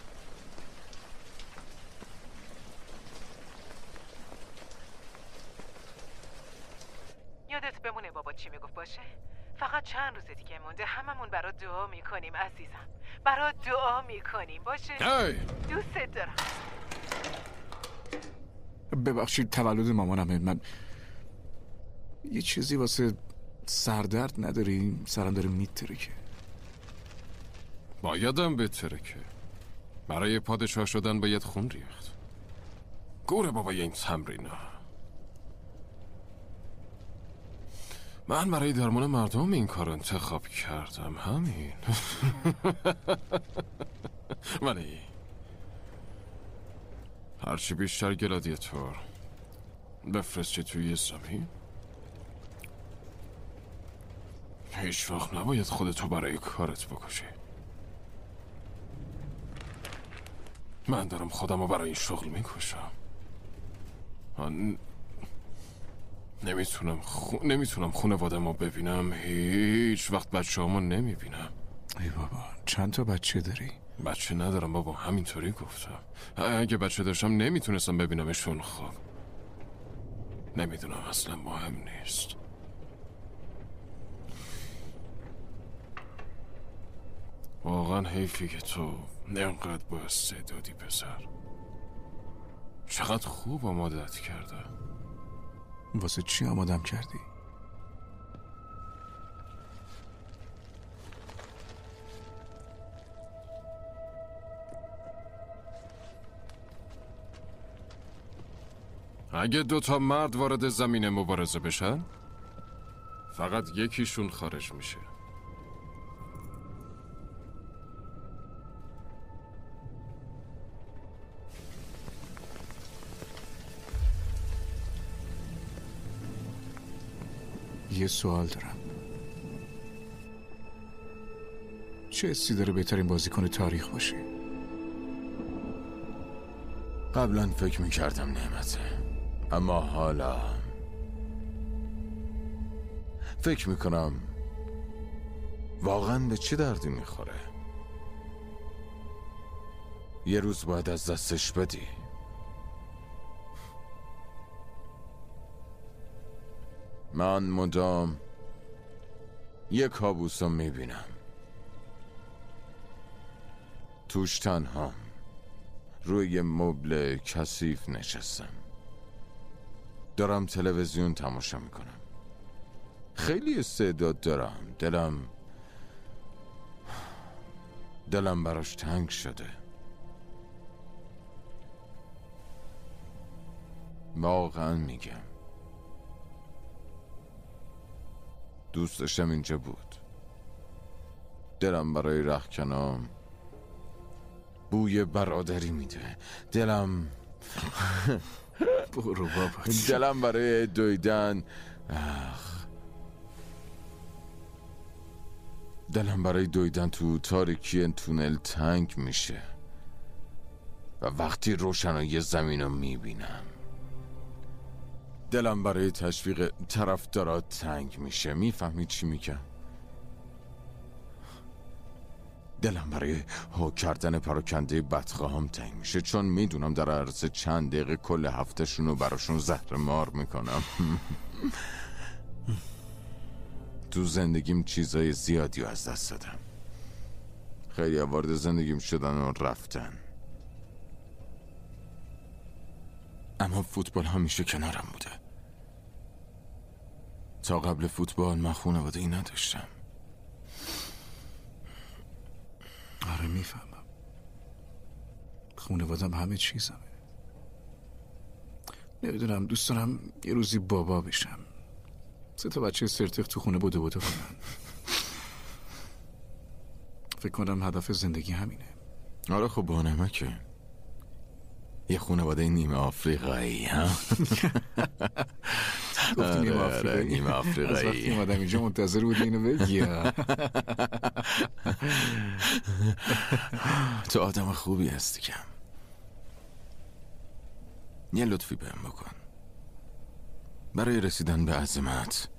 یادت بمونه بابا چی میگفت باشه؟ فقط چند روز دیگه مونده، هممون برات دعا میکنیم عزیزم. برات دعا میکنیم باشه؟ دوست دارم. ببخشید تولد مامانمه. من یه چیزی واسه سردرد نداری؟ سرم داره میترکه. بایدم بترکه. برای پادشاه شدن باید خون ریخت. گوره بابای این تمرینا. من برای درمان مردم این کار انتخاب کردم، همین. ولی هرچی بیشتر گلادیاتور بفرستی توی زمین، هیچ وقت نباید خودتو برای کارت بکشی. من دارم خودمو برای این شغل میکشم. نمیتونم خانواده‌مو ببینم، هیچ وقت بچه‌هامو نمیبینم. ای بابا چند تا بچه داری؟ بچه ندارم بابا، همینطوری گفتم. اگه بچه داشتم نمیتونستم ببینمشون. خب نمیدونم، اصلا مهم نیست. واقعا حیفی که تو اینقدر با استعدادی پسر. چقدر خوب آمادت کرده. واسه چی آمادم کردی؟ اگه 2 مرد وارد زمین مبارزه بشن، فقط یکیشون خارج میشه. یه سوال دارم. چه حسی داره بهترین بازیکن تاریخ باشی؟ قبلا فکر میکردم نعمته، اما حالا فکر میکنم واقعا به چی دردی میخوره. یه روز باید از دستش بدی. من مدام یه کابوسو میبینم، توش تنها روی یه مبل کثیف نشستم، دارم تلویزیون تماشا میکنم. خیلی استعداد دارم، دلم براش تنگ شده. واقعا میگم دوست داشتم اینجا بود. دلم برای رختکنام بوی برادری میده. دلم برو بابا. دلم برای دویدن دلم برای دویدن تو تاریکی تونل تنگ میشه و وقتی روشنایی زمین رو میبینم دلم برای تشویق طرفدارات تنگ میشه. میفهمی چی میگم؟ دلم برای هو کردن پراکنده بدخواهم تنگ میشه، چون میدونم در عرض چند دقیقه کل هفتهشون رو براشون زهر مار میکنم. تو زندگیم چیزای زیادی رو از دست دادم. خیلی وارد زندگیم شدن و رفتن، اما فوتبال همیشه کنارم بوده. تا قبل فوتبال من خانواده‌ای نداشتم. آره میفهمم. خانوادم همه چیزمه. نمیدونم، دوست دارم یه روزی بابا بشم. 3 تا بچه سرتق تو خونه بوده کنم. فکر کنم هدف زندگی همینه. آره خب با نمکه. یه خانواده نیمه آفریقایی ها. گفتی نیمه آفریقایی؟ نیمه آفریقایی. از وقتی اومدم اینجا منتظر بودی اینو بگی. تو آدم خوبی هستی کم. یه لطفی بهم بکن. برای رسیدن به عظمت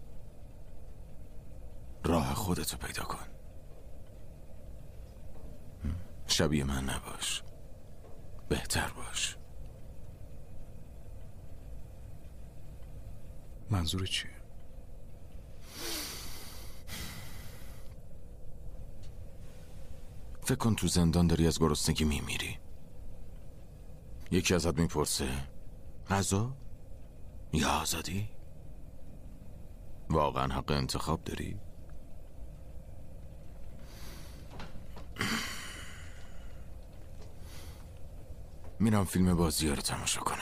راه خودتو پیدا کن. شبیه من نباش، بهتر باش. منظور چیه؟ فکر کن تو زندان داری از گرسنگی میمیری. یکی ازت میپرسه غذا یا آزادی؟ واقعا حق انتخاب داری؟ میرم فیلم بازی‌ها رو تماشا کنم.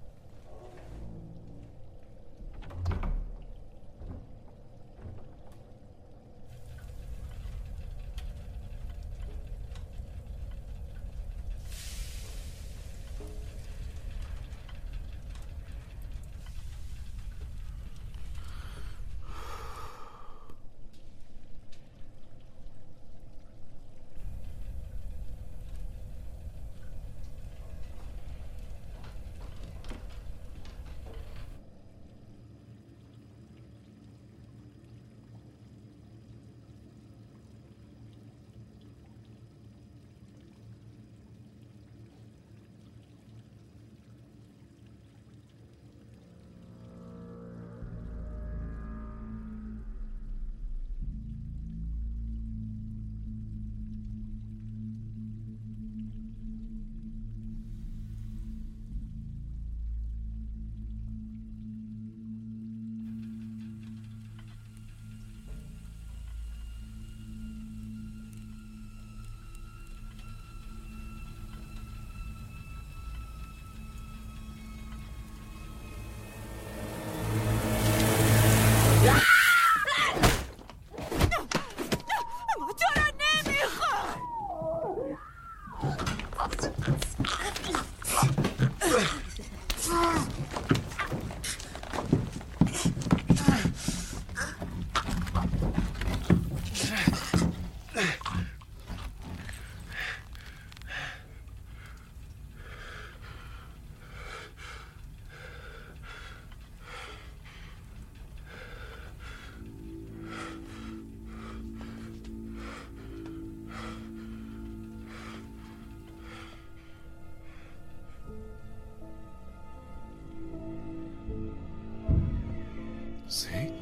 زید؟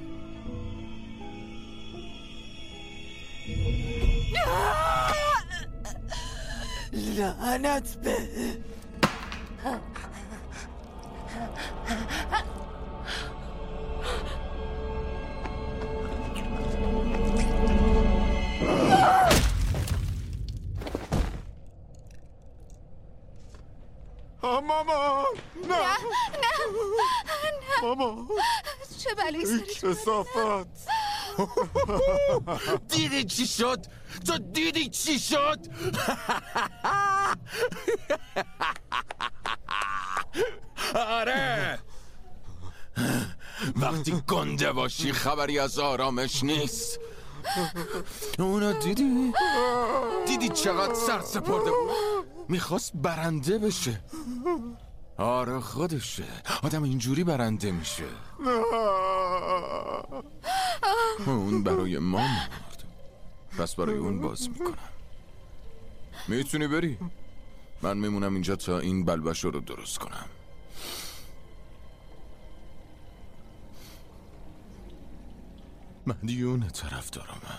لعنت به ماما نه ماما چه بلایی سرت کثافت. دیدی چی شد؟ تو دیدی چی شد؟ آره وقتی گنده باشی خبری از آرامش نیست. اونو دیدی چقدر سر سپرده بود؟ میخواست برنده بشه. آره خودشه، آدم اینجوری برنده میشه. اون برای ما مرد، پس برای اون باز میکنم. میتونی بری، من میمونم اینجا تا این بلبشو رو درست کنم. مدیون طرف دارم من.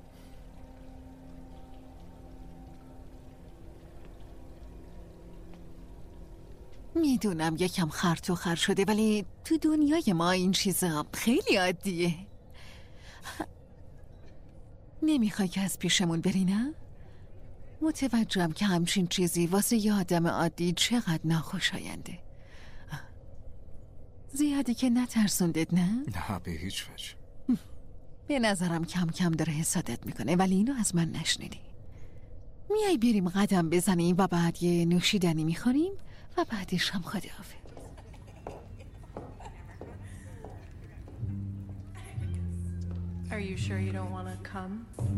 میدونم یکم خرط و خر شده، ولی تو دنیای ما این چیزا خیلی عادیه. نمیخوای که از پیشمون بری نه؟ متوجهم که همچین چیزی واسه یه آدم عادی چقدر ناخوشاینده. زیادی که نترسوندت نه؟ نه به هیچ وجه. به نظرم کم کم داره حسادت میکنه، ولی اینو از من نشنیدی. میای بریم قدم بزنیم و بعد یه نوشیدنی میخوریم و بعدش هم خداحافظ. Are you sure you don't want to come?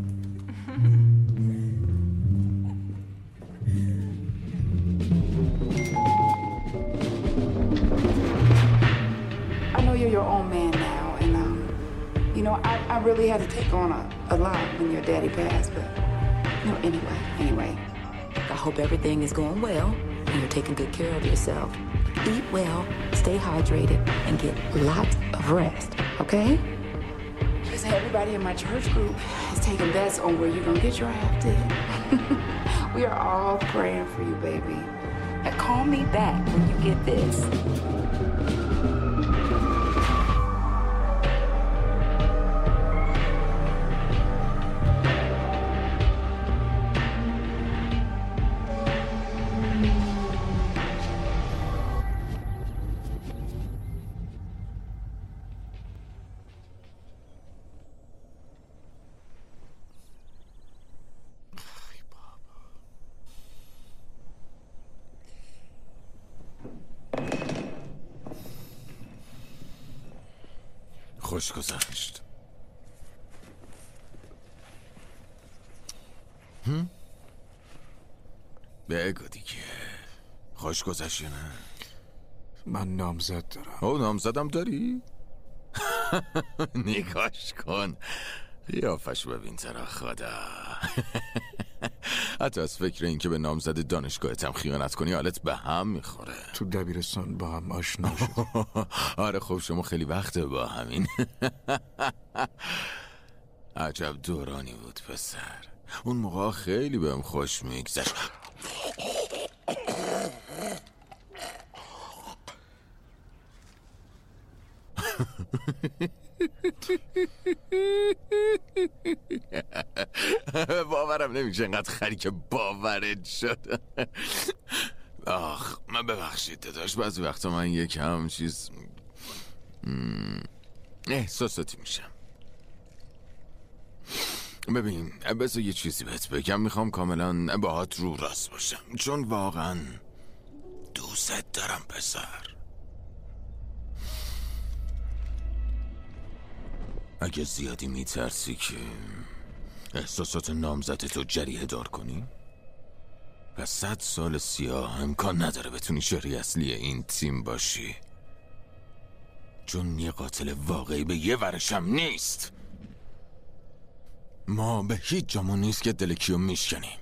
I know you're your own man now, and you know, I really had to take on a lot when your daddy passed, but you know, anyway, I hope everything is going well and you're taking good care of yourself. Eat well, stay hydrated, and get lots of rest, okay? Because everybody in my church group is taking bets on where you're gonna get drafted. We are all praying for you, baby. And call me back when you get this. خوش گذشت. بگو دیگه، خوش گذشت یا نه؟ من نامزد دارم. او نامزدم داری؟ نگاش کن، قیافش ببین ترا خدا. حتی از فکر این که به نامزد دانشگاهتم خیانت کنی حالت به هم میخوره. تو دبیرستان با هم آشنا شد. آره خب شما خیلی وقته با همین. عجب دورانی بود پسر. اون موقع خیلی بهم خوش میگذشت. باورم نمیشه انقدر خری که باورت شد. آخ من ببخشید داداش، بعضی وقتا من یکم چیز احساساتی میشم. ببین بذار یه چیزی بهت بگم، میخوام کاملا باهات رو راست باشم چون واقعا دوست دارم پسر. اگه زیادی میترسی که احساسات نامزدتو جریحه دار کنی، پس 100 سال سیاه امکان نداره بتونی شهری اصلی این تیم باشی، چون یه قاتل واقعی به یه ورشم نیست. ما به هیچ جامون نیست که دل کیو میشکنیم.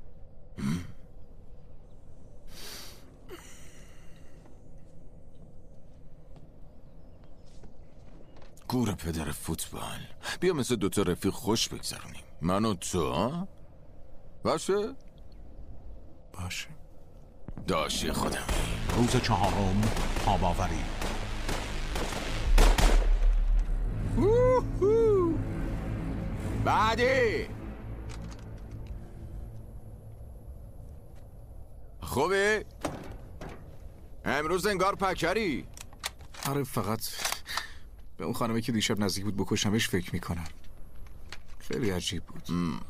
گور پدر فوتبال، بیا مثل دوتا رفیق خوش بگذرونیم، من و تو. باشه؟ باشه. داشی خودم. روز 4 آباوری. بعدی خوبه؟ امروز انگار پکری. آره فقط به اون خانمه که دیشب نزدیک بود بکشمش فکر میکنم. خیلی عجیب بود.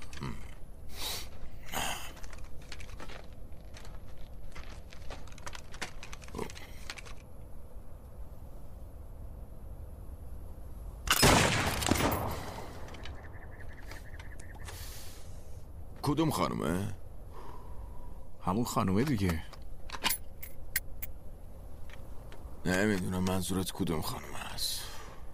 کدوم خانومه؟ همون خانومه دیگه. نمیدونم منظورت کدوم خانومه هست.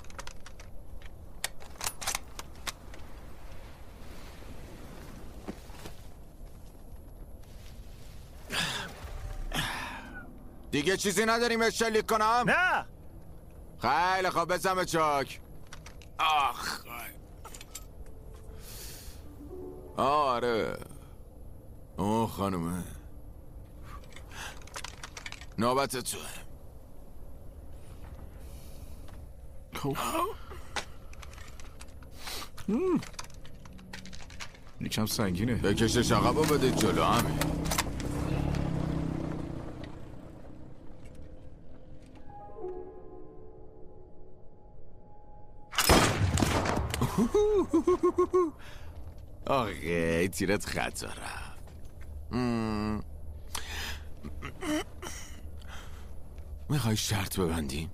دیگه چیزی نداریم شلیک کنم؟ نه. خیلی خوب بزن به چاک. آخ آره اوه خانومه، نوبت توه. یکم سنگینه. بکشش عقب و بده جلو. همین. آخه تیرت خطا رفت. میخوای شرط ببندیم؟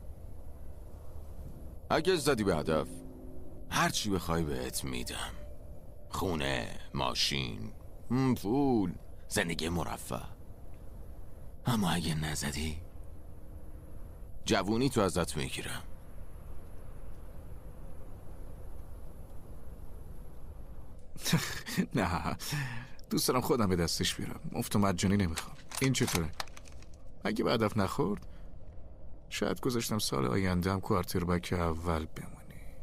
اگه زدی به هدف هرچی بخوای بهت میدم. خونه، ماشین، پول، زندگی مرفه. اما اگه نزدی جوونی تو ازت میگیرم. نه دوست دارم خودم به دستش بیارم. مفت و مجانی نمیخوام. این چطوره؟ اگه به هدف نخورد شاید گذاشتم سال آینده هم کوارتربک اول بمونی.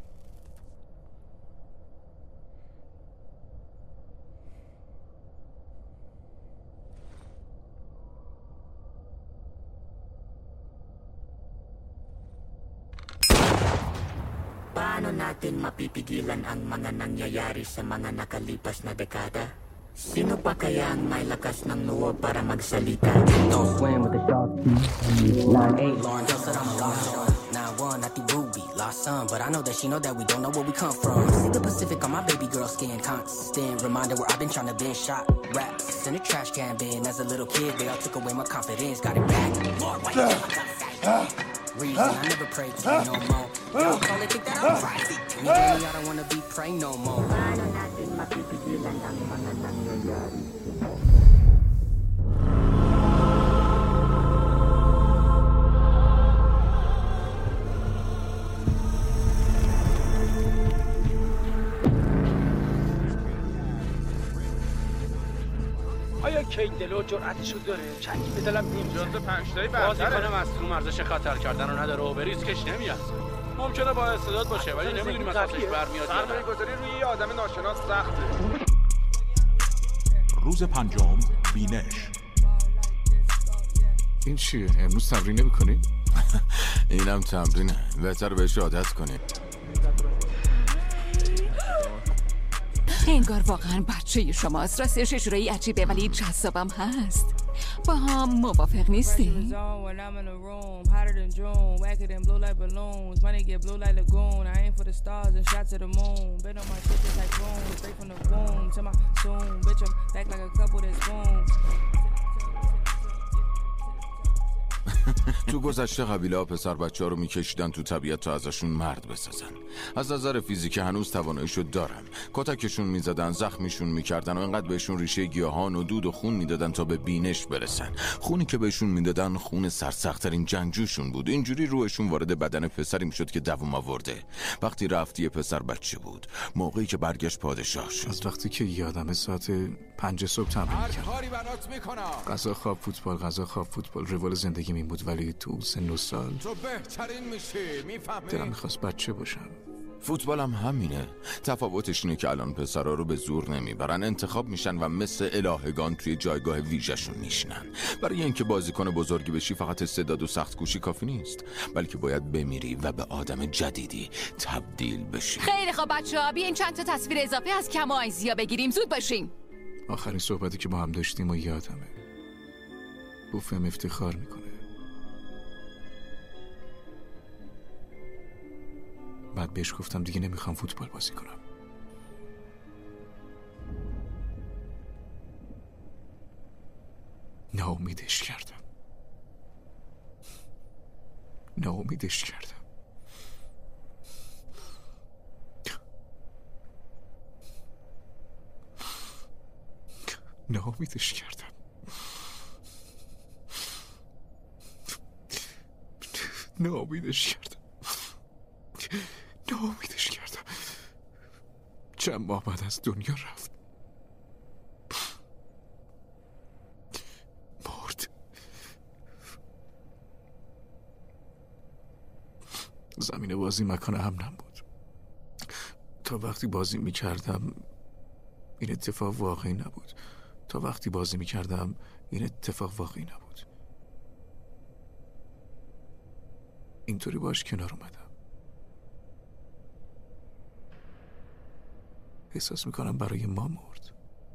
Paano natin mapipigilan ang mga nangyayari sa mga nakalipas na dekada? Sino pa kaya ang may lakas ng noo para magsalita? Don't swim with the sharks. 9-8, Lauren Joe said I'm a lost son. 9-1, Natty Ruby, lost son. But I know that she know that we don't know where we come from. See the Pacific on my baby girl skin. Constant reminder where I've been trying to bin shot raps in a trash can bin. As a little kid, they all took away my confidence. Got it back. Lord, why you reason I never prayed to you no more. Y'all probably think that I'm crazy. And you tell me I don't wanna be praying no more. Paano natin mapipigilan ang mga nangyayari? آیا کیت دلو جرأتشو داره؟ چنگی به دلم نمیزنه. جزو 5 تایی برتره. بازیکن مصدوم ارزش خطر کردن رو نداره و به ریسکش نمیاد. ممکنه با استعداد باشه ولی نمیدونیم از خودش برمیاد. سرمایه‌گذاری روی یه آدم ناشناس سخته. روز پنجم بینش. این چیه؟ امروز تمرین نمی‌کنید؟ اینم تمرینه. بهتر بهش عادت کنید. انگار واقعا بچه شماست. راستش جورایی عجیبه ولی جذابم هست. با هم موافق نیستی؟ تو گذشته قبیله ها پسر بچه ها رو میکشیدن تو طبیعت تا ازشون مرد بسازن. از نظر فیزیکی هنوز تواناییشو دارن. کتکشون میزدن، زخمیشون میکردن و اینقدر بهشون ریشه گیاهان و دود و خون میدادن تا به بینش برسن. خونی که بهشون میدادن خون سرسخت‌ترین جنگجوشون بود. اینجوری روحشون وارد بدن پسری میشد که دووم آورده. وقتی رفت یه پسر بچه بود. موقعی که برگشت پادشاه شد. از وقتی که یادم ساعت 5 صبح تمرین می‌کردم. کاری برات میکنم. غذا خواب فوتبال، غذا خواب فوتبال. روال زندگی می بود ولی تو سن و سال تو بهترین میشی. میفهمی؟ دلم میخواست بچه باشم. فوتبال هم همینه. تفاوتش اینه که الان پسرا رو به زور نمیبرن، انتخاب میشن و مثل الهگان توی جایگاه ویژه‌شون میشینن. برای اینکه بازیکن بزرگی بشی فقط استعداد و سخت‌کوشی کافی نیست، بلکه باید بمیری و به آدم جدیدی تبدیل بشی. خیلی خب بچه‌ها، بیاین چند تا تصویر اضافه از کم و آیزیا بگیریم. زود باشین. آخرین صحبتی که با هم داشتیم و یادمه. بوفم افتخار میکنه. بعد بهش گفتم دیگه نمیخوام فوتبال بازی کنم. ناامیدش کردم. ناامیدش کردم. ناامیدش کردم. ناامیدش کردم. ناامیدش کردم. چند ماه بعد از دنیا رفت. مرد. زمین بازی مکان امنم بود. تا وقتی بازی میکردم این اتفاق واقعی نبود. تا وقتی بازی میکردم این اتفاق واقعی نبود. اینطوری باش کنار اومدم. احساس میکنم برای ما مرد.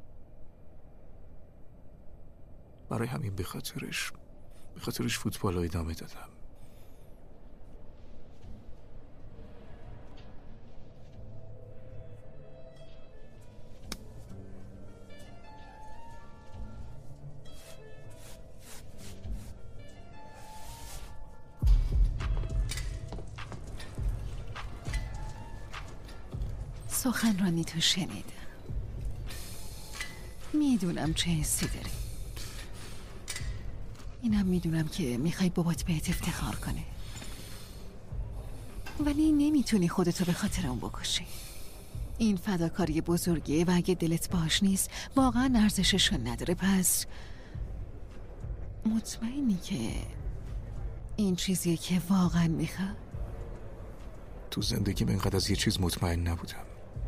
برای همین به خاطرش فوتبال رو ادامه دادم. سخنرانی تو شنیدم. میدونم چه حسی داری. اینم میدونم که میخوای بابات بهت افتخار کنه، ولی نمیتونی خودتو به خاطر اون بکشی. این فداکاری بزرگیه و اگه دلت باش نیست واقعا ارزششو نداره. پس مطمئنی که این چیزیه که واقعا میخوای؟ تو زندگیم اینقدر از یه چیز مطمئن نبودم.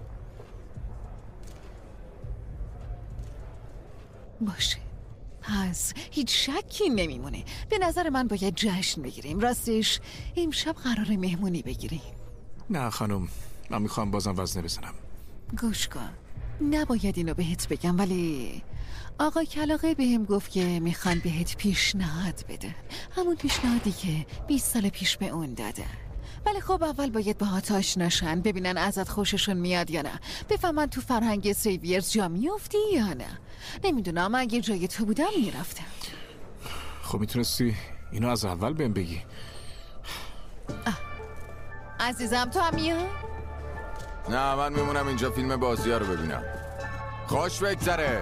باشه، پس هیچ شکی نمیمونه. به نظر من باید جشن بگیریم. راستش امشب قراره مهمونی بگیریم. نه خانم، من میخوام بازم وزنه بزنم. گوش کن، نباید اینو بهت بگم ولی آقا کلاغه بهم گفت که میخوان بهت پیشنهاد بده، همون پیشنهادی که 20 سال پیش به اون داده. ولی خب اول باید باهات آشناشن، ببینن ازت خوششون میاد یا نه، بفهمن تو فرهنگ سیویرز جا میافتی یا نه. نمیدونم، اگه جای تو بودم میرفتم. خب میتونستی اینو از اول بهم بگی. عزیزم تو هم میای؟ نه، من میمونم اینجا فیلم بازی ها رو ببینم. خوش بگذره.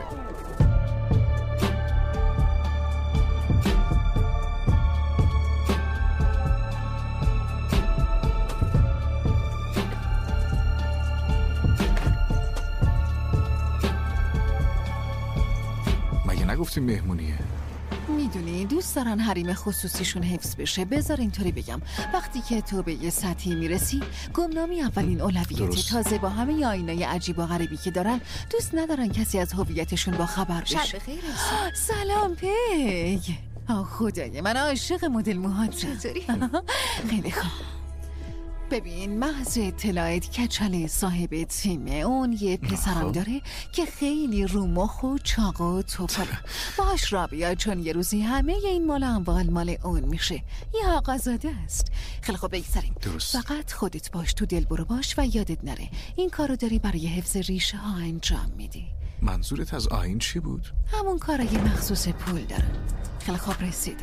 نگفتیم مهمونیه؟ میدونی دوست دارن حریم خصوصیشون حفظ بشه. بذار اینطوری بگم، وقتی که تو به یه سطحی میرسی گمنامی اولین اولویته. تازه با همه آینای عجیب و غریبی که دارن دوست ندارن کسی از هویتشون با خبر بشه. شب بخیر. سلام پیگ. خدای من عاشق مدل موهات. چطوری؟ خیلی خوب. ببین، محض اطلاعات کچل صاحب تیمه، اون یه پسرم داره که خیلی رو مخ و چاق و توپله. باش را بیا، چون یه روزی همه این مال اموال مال اون میشه. یه آقازاده است. خیلی خوب بگذاریم. فقط خودت باش، تو دل برو باش و یادت نره این کارو داری برای حفظ ریشه ها انجام میدی. منظورت از آیین چی بود؟ همون کارای مخصوص پول داره. خیلی خوب رسیدی.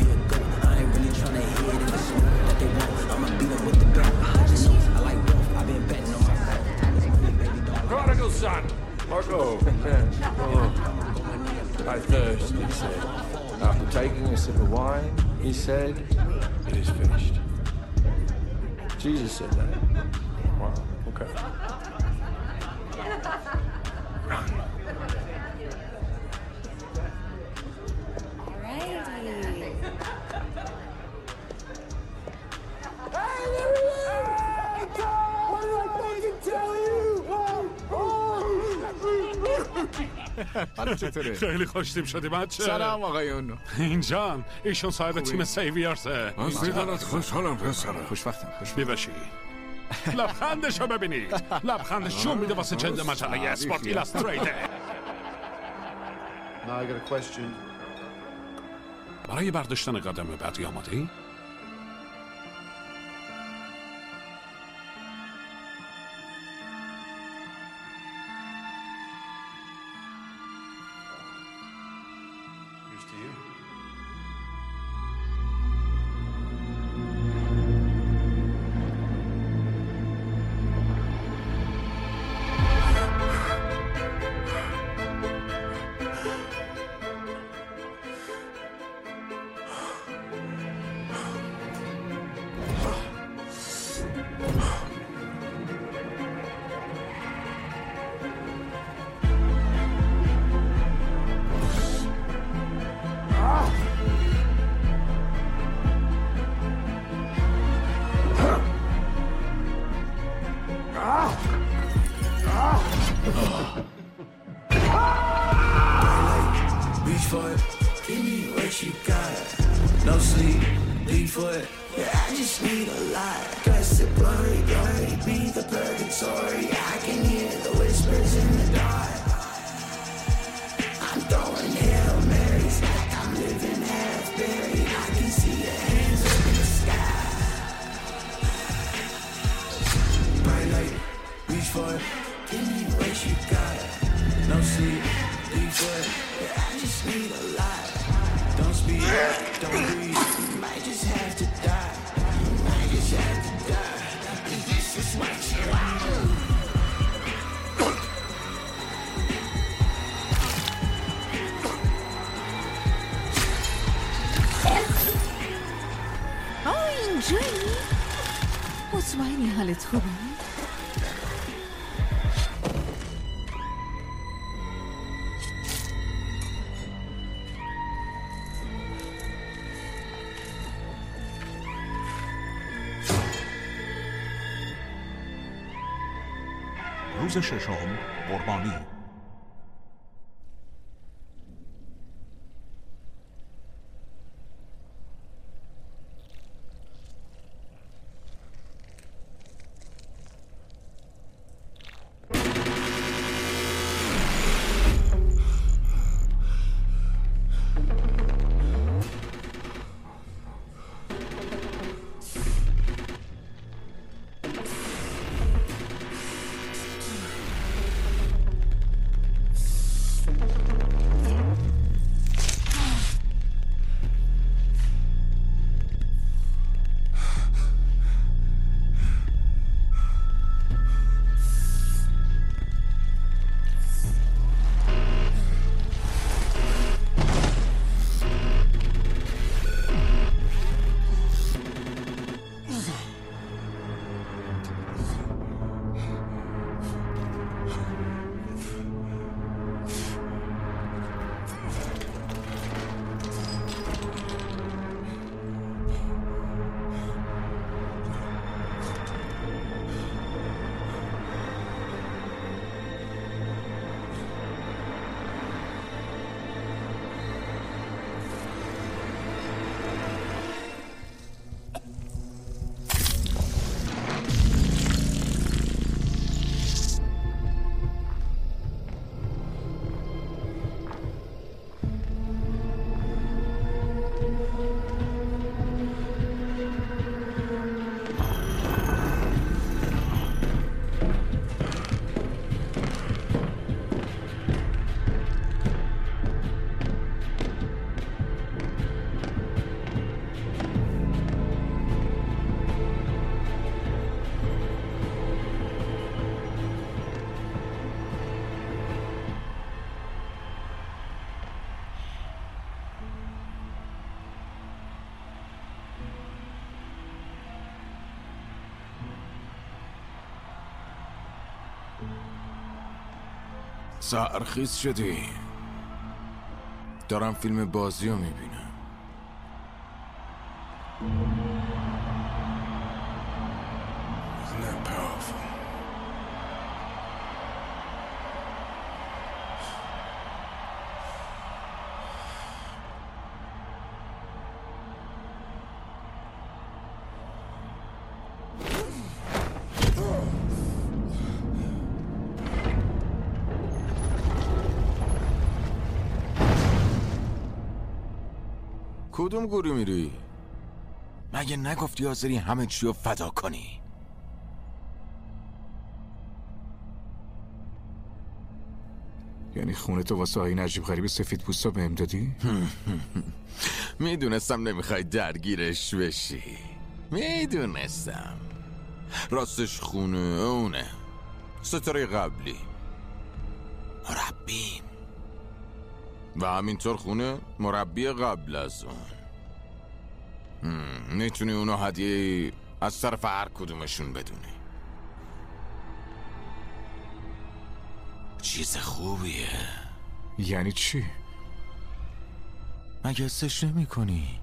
Prodigal son! Marco! Oh. I thirst, he said. After taking a sip of wine, he said, it is finished. Jesus said that. Wow, okay. Run. خیلی خوشتیم شدی بچه. سلام آقایون. اینجان ایشون صاحب تیم سیویرزه. از دیدنت خوشحالم پسرم. خوشوقتم. بیبشی لبخندشو ببینید. لبخندش جون میده واسه جلد مجله اسپورت ایلاستریتد. برای برداشتن قدم بعدی آماده‌ای؟ Bigfoot, yeah, I just need a lot. Guess it blurry, blurry, be the purgatory. I can hear the whispers in the dark. I'm throwing Hail Marys like I'm living half buried. I can see your hands up in the sky. Bright light, reach for it. Give me what you got. No sleep, Bigfoot, yeah, I just need a lot. Don't speak, don't breathe. You might just have to die. You might just have to die. This is what you want. اینجایی؟ مطمئنی حالت خوبه؟ روز ششم قربانی. سرخیز شدی. دارم فیلم بازی رو میبینم. Isn't that powerful? کدوم گوری میری؟ مگه نگفتی حاضری همه چی رو فدا کنی؟ یعنی خونه تو واسه آیین عجیب غریب سفید پوستا بهم دادی؟ میدونستم نمیخوای درگیرش بشی. میدونستم. راستش خونه اونه. ستاره قبلی مربیم و همینطور خونه مربی قبل از اون. میتونی اونو هدیه از طرف هر کدومشون بدونی. چیز خوبیه. یعنی چی؟ مگه حسش نمی کنی؟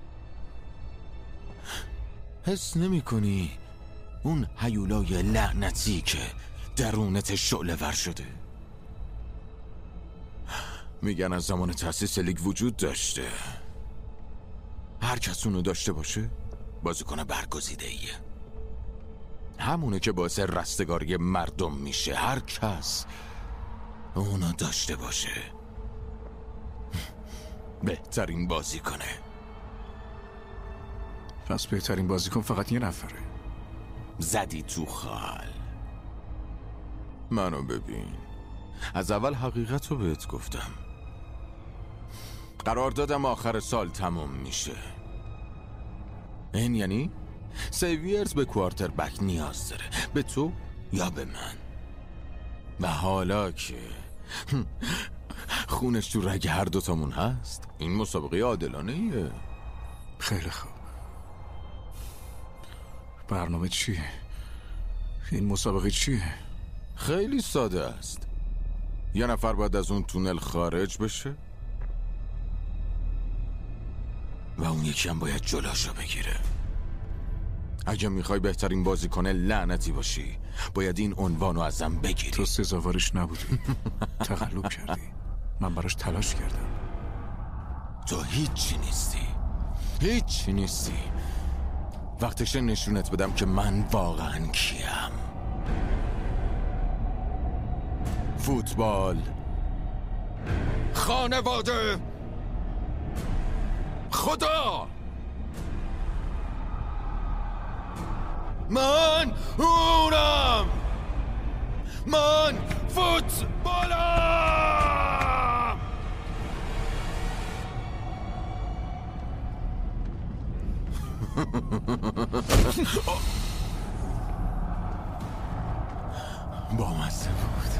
حس نمی کنی اون هیولای لعنتی که درونت شعله ور شده؟ میگن از زمان تأسیس لیگ وجود داشته. هر کس اونو داشته باشه بازیکن برگزیده ایه. همونه که باعث رستگاری مردم میشه. هر کس اونو داشته باشه بهترین بازیکنه. پس بهترین بازیکن فقط یه نفره. زدی تو خال. منو ببین، از اول حقیقت رو بهت گفتم. قراردادم آخر سال تموم میشه. این یعنی سیویرز به کوارتر بک نیاز داره، به تو یا به من. و حالا که خونش تو رگ هر دوتامون هست، این مسابقه عادلانه ایه. خیلی خوب. برنامه چیه؟ این مسابقه چیه؟ خیلی ساده است. یه نفر باید از اون تونل خارج بشه و اون یکی هم باید جلاشو بگیره. اگه میخوای بهترین بازیکن لعنتی باشی باید این عنوانو ازم بگیری. تو سزاوارش نبودی. تقلب کردی. من براش تلاش کردم. تو هیچی نیستی. هیچی نیستی. وقتشه نشونت بدم که من واقعا کیم. فوتبال، خانواده، خدا. من اونم. من فوتبالم. بامزه بود.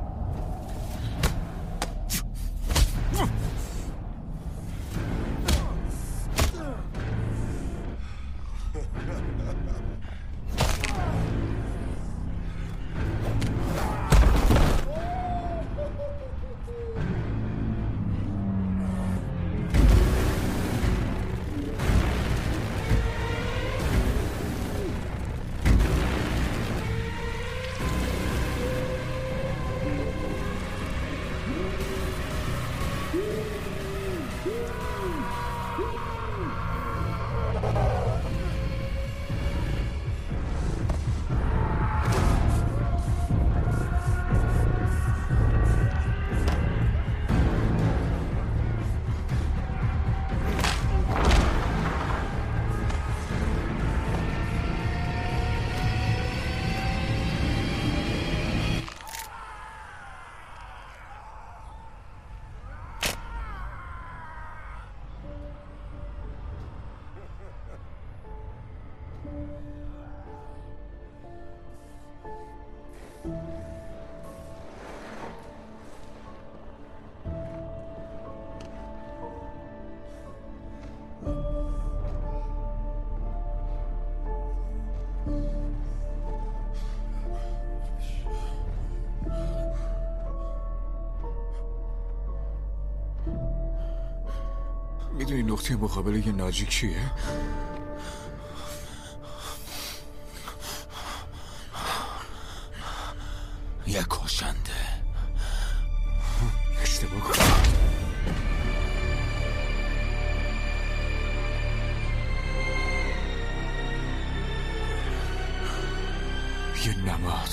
میدونی نقطه مقابله یه ناجی کیه؟ یه کشنده. اشتباه کن. یه نماد.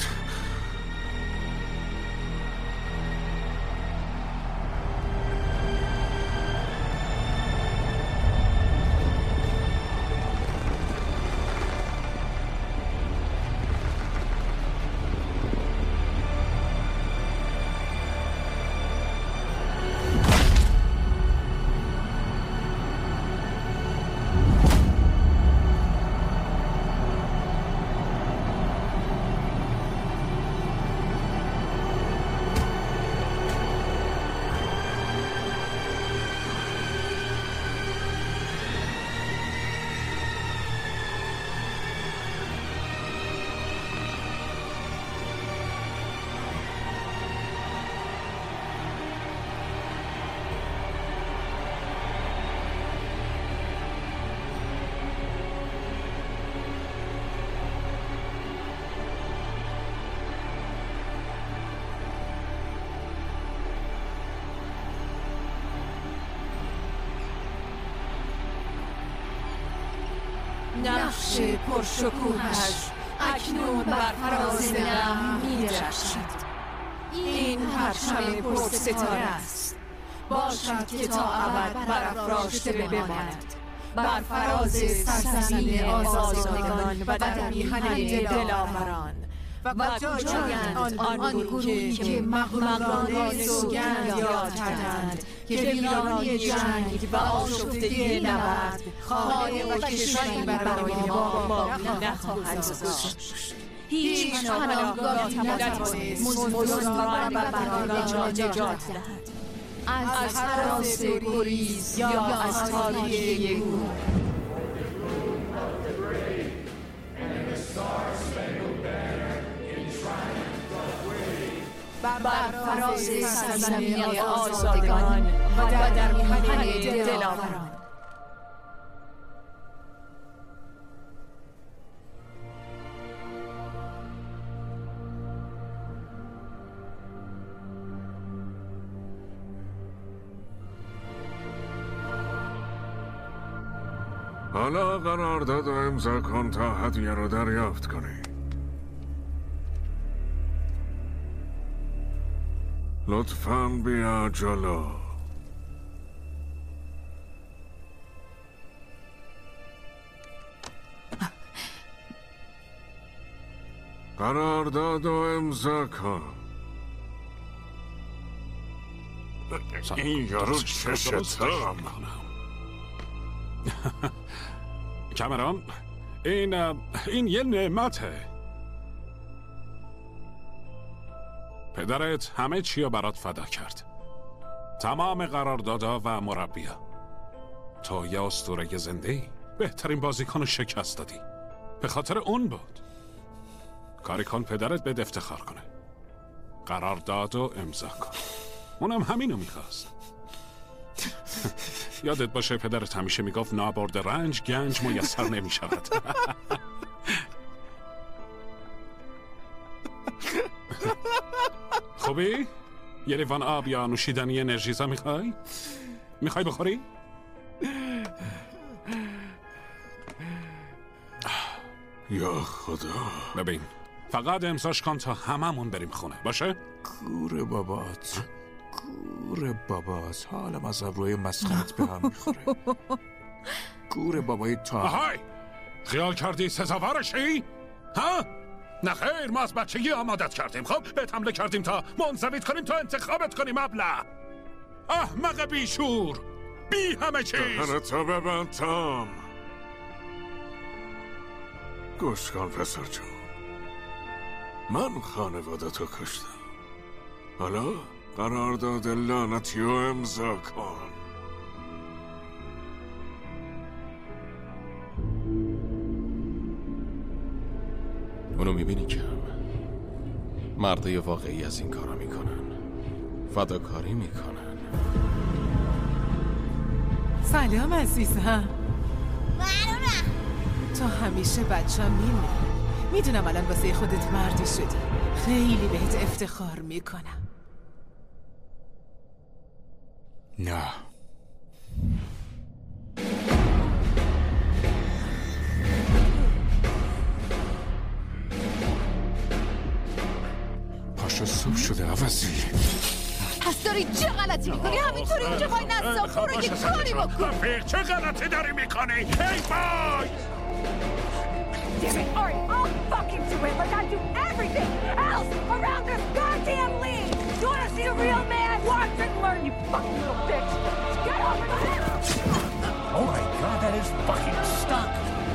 نقش پرشکوهش اکنون بر فراز نم می‌درخشد. این پرچم پرستاره است، باشد که تا ابد برافراشته بماند بر فراز سرزمین آزادگان و در میهن دلاوران و جایند آن گروهی که مغرورانه سوگند یاد کردند که ویرانی جنگ و آشفتگی نبرد خانه و کشوری برای ما نخواهد گذاشت. هیچ پناهگاهی نتوانست مزدوران و برای جا نجات دهد، از هراس گریز یا از تاریکی گور. بر فراز سرزمین آزادگان و در میهن دلاوران. حالا قرارداد و امضا کن تا هدیه رو دریافت کنی. لطفاً بیا جلو. قرارداد و امضا کن. این یارو چشتم. کامران، این یه نعمته. پدرت همه چی رو برات فدا کرد، تمام قراردادها و مربیا. تو یه اسطوره زنده‌ای، بهترین بازیکن رو شکست دادی. به خاطر اون بود. کاری کن پدرت بهت افتخار کنه. قرارداد رو امضا کن. اونم همینو میخواست. یادت باشه پدرت همیشه میگفت نابرد رنج گنج میسر نمیشود. خوبی؟ یه لیوان آب یا نوشیدنی انرژیزا میخوای؟ میخوای بخوری؟ یا خدا. ببین فقط امضاش کن تا هممون بریم خونه، باشه؟ گور بابات، گور بابات، حالم از ابروی مسخرت به هم میخوره. گور بابای تا. آهای، خیال کردی سزاوارشی؟ ها؟ نه خیر، ما از بچگی آمادت کردیم. خب بهت حمله کردیم تا منزویت کنیم، تا انتخابت کنیم. ابله احمق بیشور، بی همه چیز. دهنتو ببند تام. گوش کن پسر جون، من خانوادتو کشتم. حالا قرارداد لعنتی رو امضا کن. اونو میبینی که مردای واقعی از این کارا میکنن، فداکاری میکنن. سلام عزیزم. تو همیشه بچم میمونی. میدونم الان واسه خودت مردی شدی. خیلی بهت افتخار میکنم. نه پاشو صبح شده عوضی. پس داری چه غلطی میکنی؟ همینطوری اینجا وای نستا، برو یه کاری بکن. رفیق چه غلطی داری میکنی؟ ای بای! Damn it, Ari, I'll fucking do it like I do everything else around this goddamn league. You wanna see a real man? Watch and learn, you fucking little bitch. Get over there! Oh my god, that is fucking stuck.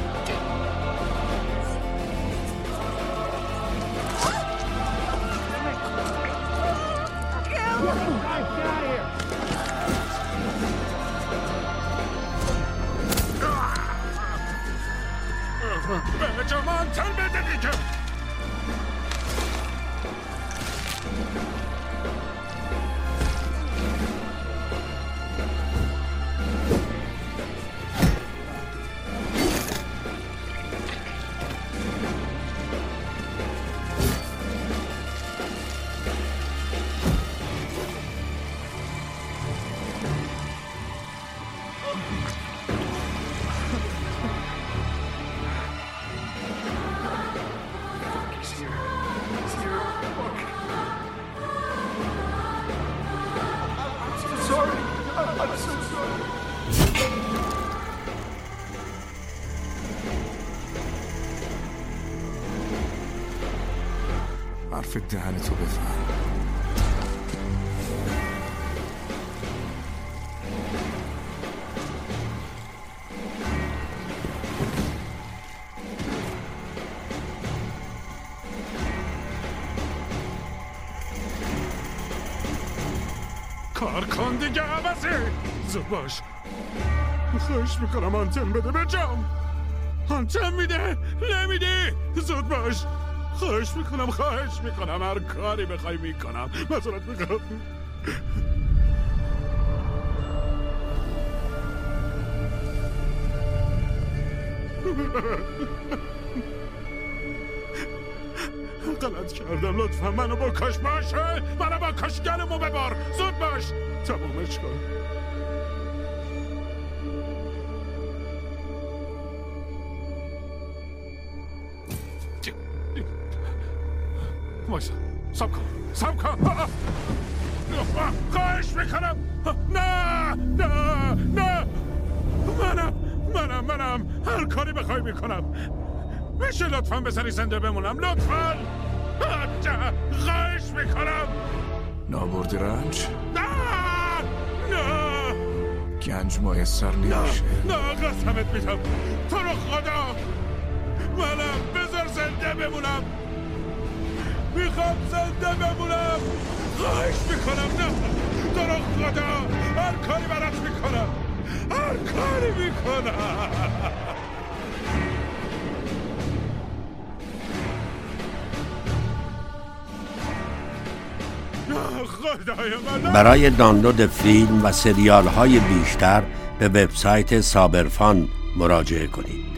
به جمان تن بده دیگه. حرف دهنتو بفهم. کار کن دیگه عوضی. زود باش. خواهش میکنم آنتن بده بجام. آنتن میده نمیدی. زود باش. خواهش میکنم هر کاری بخوای میکنم. معذرت میکنم. غلط کردم لطفا منو بکش. باشه منو بکش گلمو ببار. زود باش تمومش کن. وایسا سب کن. خواهش میکنم. نه منم هر کاری بخوای میکنم. میشه لطفا بذاری زنده بمونم لطفا. خواهش میکنم. نابردی رنج؟ نه گنج میسر نمیشه. نه قسمت میدم تو رو خدا. منم بذار زنده بمونم. میخوام زنده بمونم. خواهش میکنم. نه تو رو خدا. هر کاری برات میکنم. هر کاری میکنم. برای دانلود فیلم و سریال های بیشتر به وبسایت سابرفان مراجعه کنید.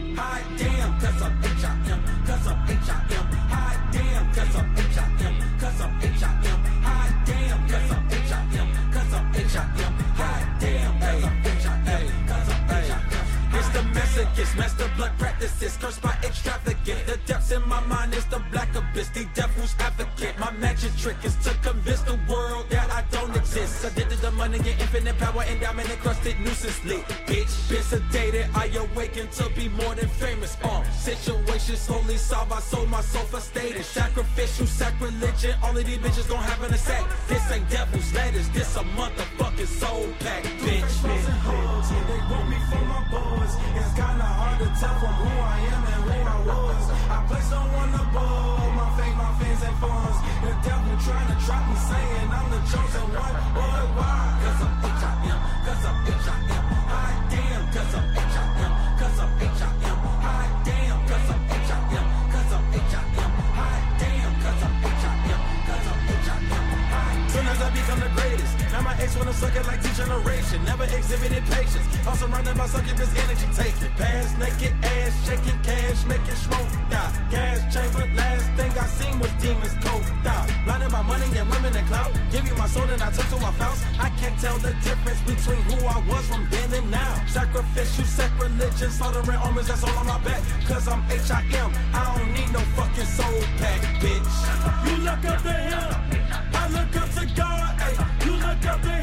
It's master blood practices, cursed by extravagant. The depths in my mind is the black abyss, the devil's advocate. My magic trick is to convince the world that I don't exist. Addicted to money and infinite power, endowment encrusted nuisance lit. Bitch, been sedated, I awaken to be more than famous. Situations slowly solved, I sold my soul for status. Sacrificial sacrilegion, all of these bitches gon' have in a sack. This ain't devil's letters, this a motherfucking soul pack, bitch. They want me for my boys. It's kinda hard to tell from who I am and who I was. I place someone above my fame, my fans and funds. The devil trying to trap me, saying I'm the chosen one. Boy, why? Cause I'm H.I.M. Cause I'm H.I.M. Hot damn, cause I'm H.I.M. Cause I'm H.I.M. Hot damn, cause I'm H.I.M. Cause I'm H.I.M. Hot damn, cause I'm H.I.M. Cause I'm H.I.M. Soon as I become the greatest, now my ex wanna suck it like T-Generation. Never exhibited patience, all surrounded by succubus energy taking. Past naked ass, shaking cash, making smoke die. Gas chamber, last thing I seen was demons cold die. Blinded by money and women and clout. Give you my soul and I took to my house. I can't tell the difference between who I was from then and now. Sacrificial, sacrilegion, slaughtering armies, that's all on my back. Cause I'm H.I.M. I don't need no fucking soul pack, bitch. You look up to him, I look up to God. Ay, you look up to him.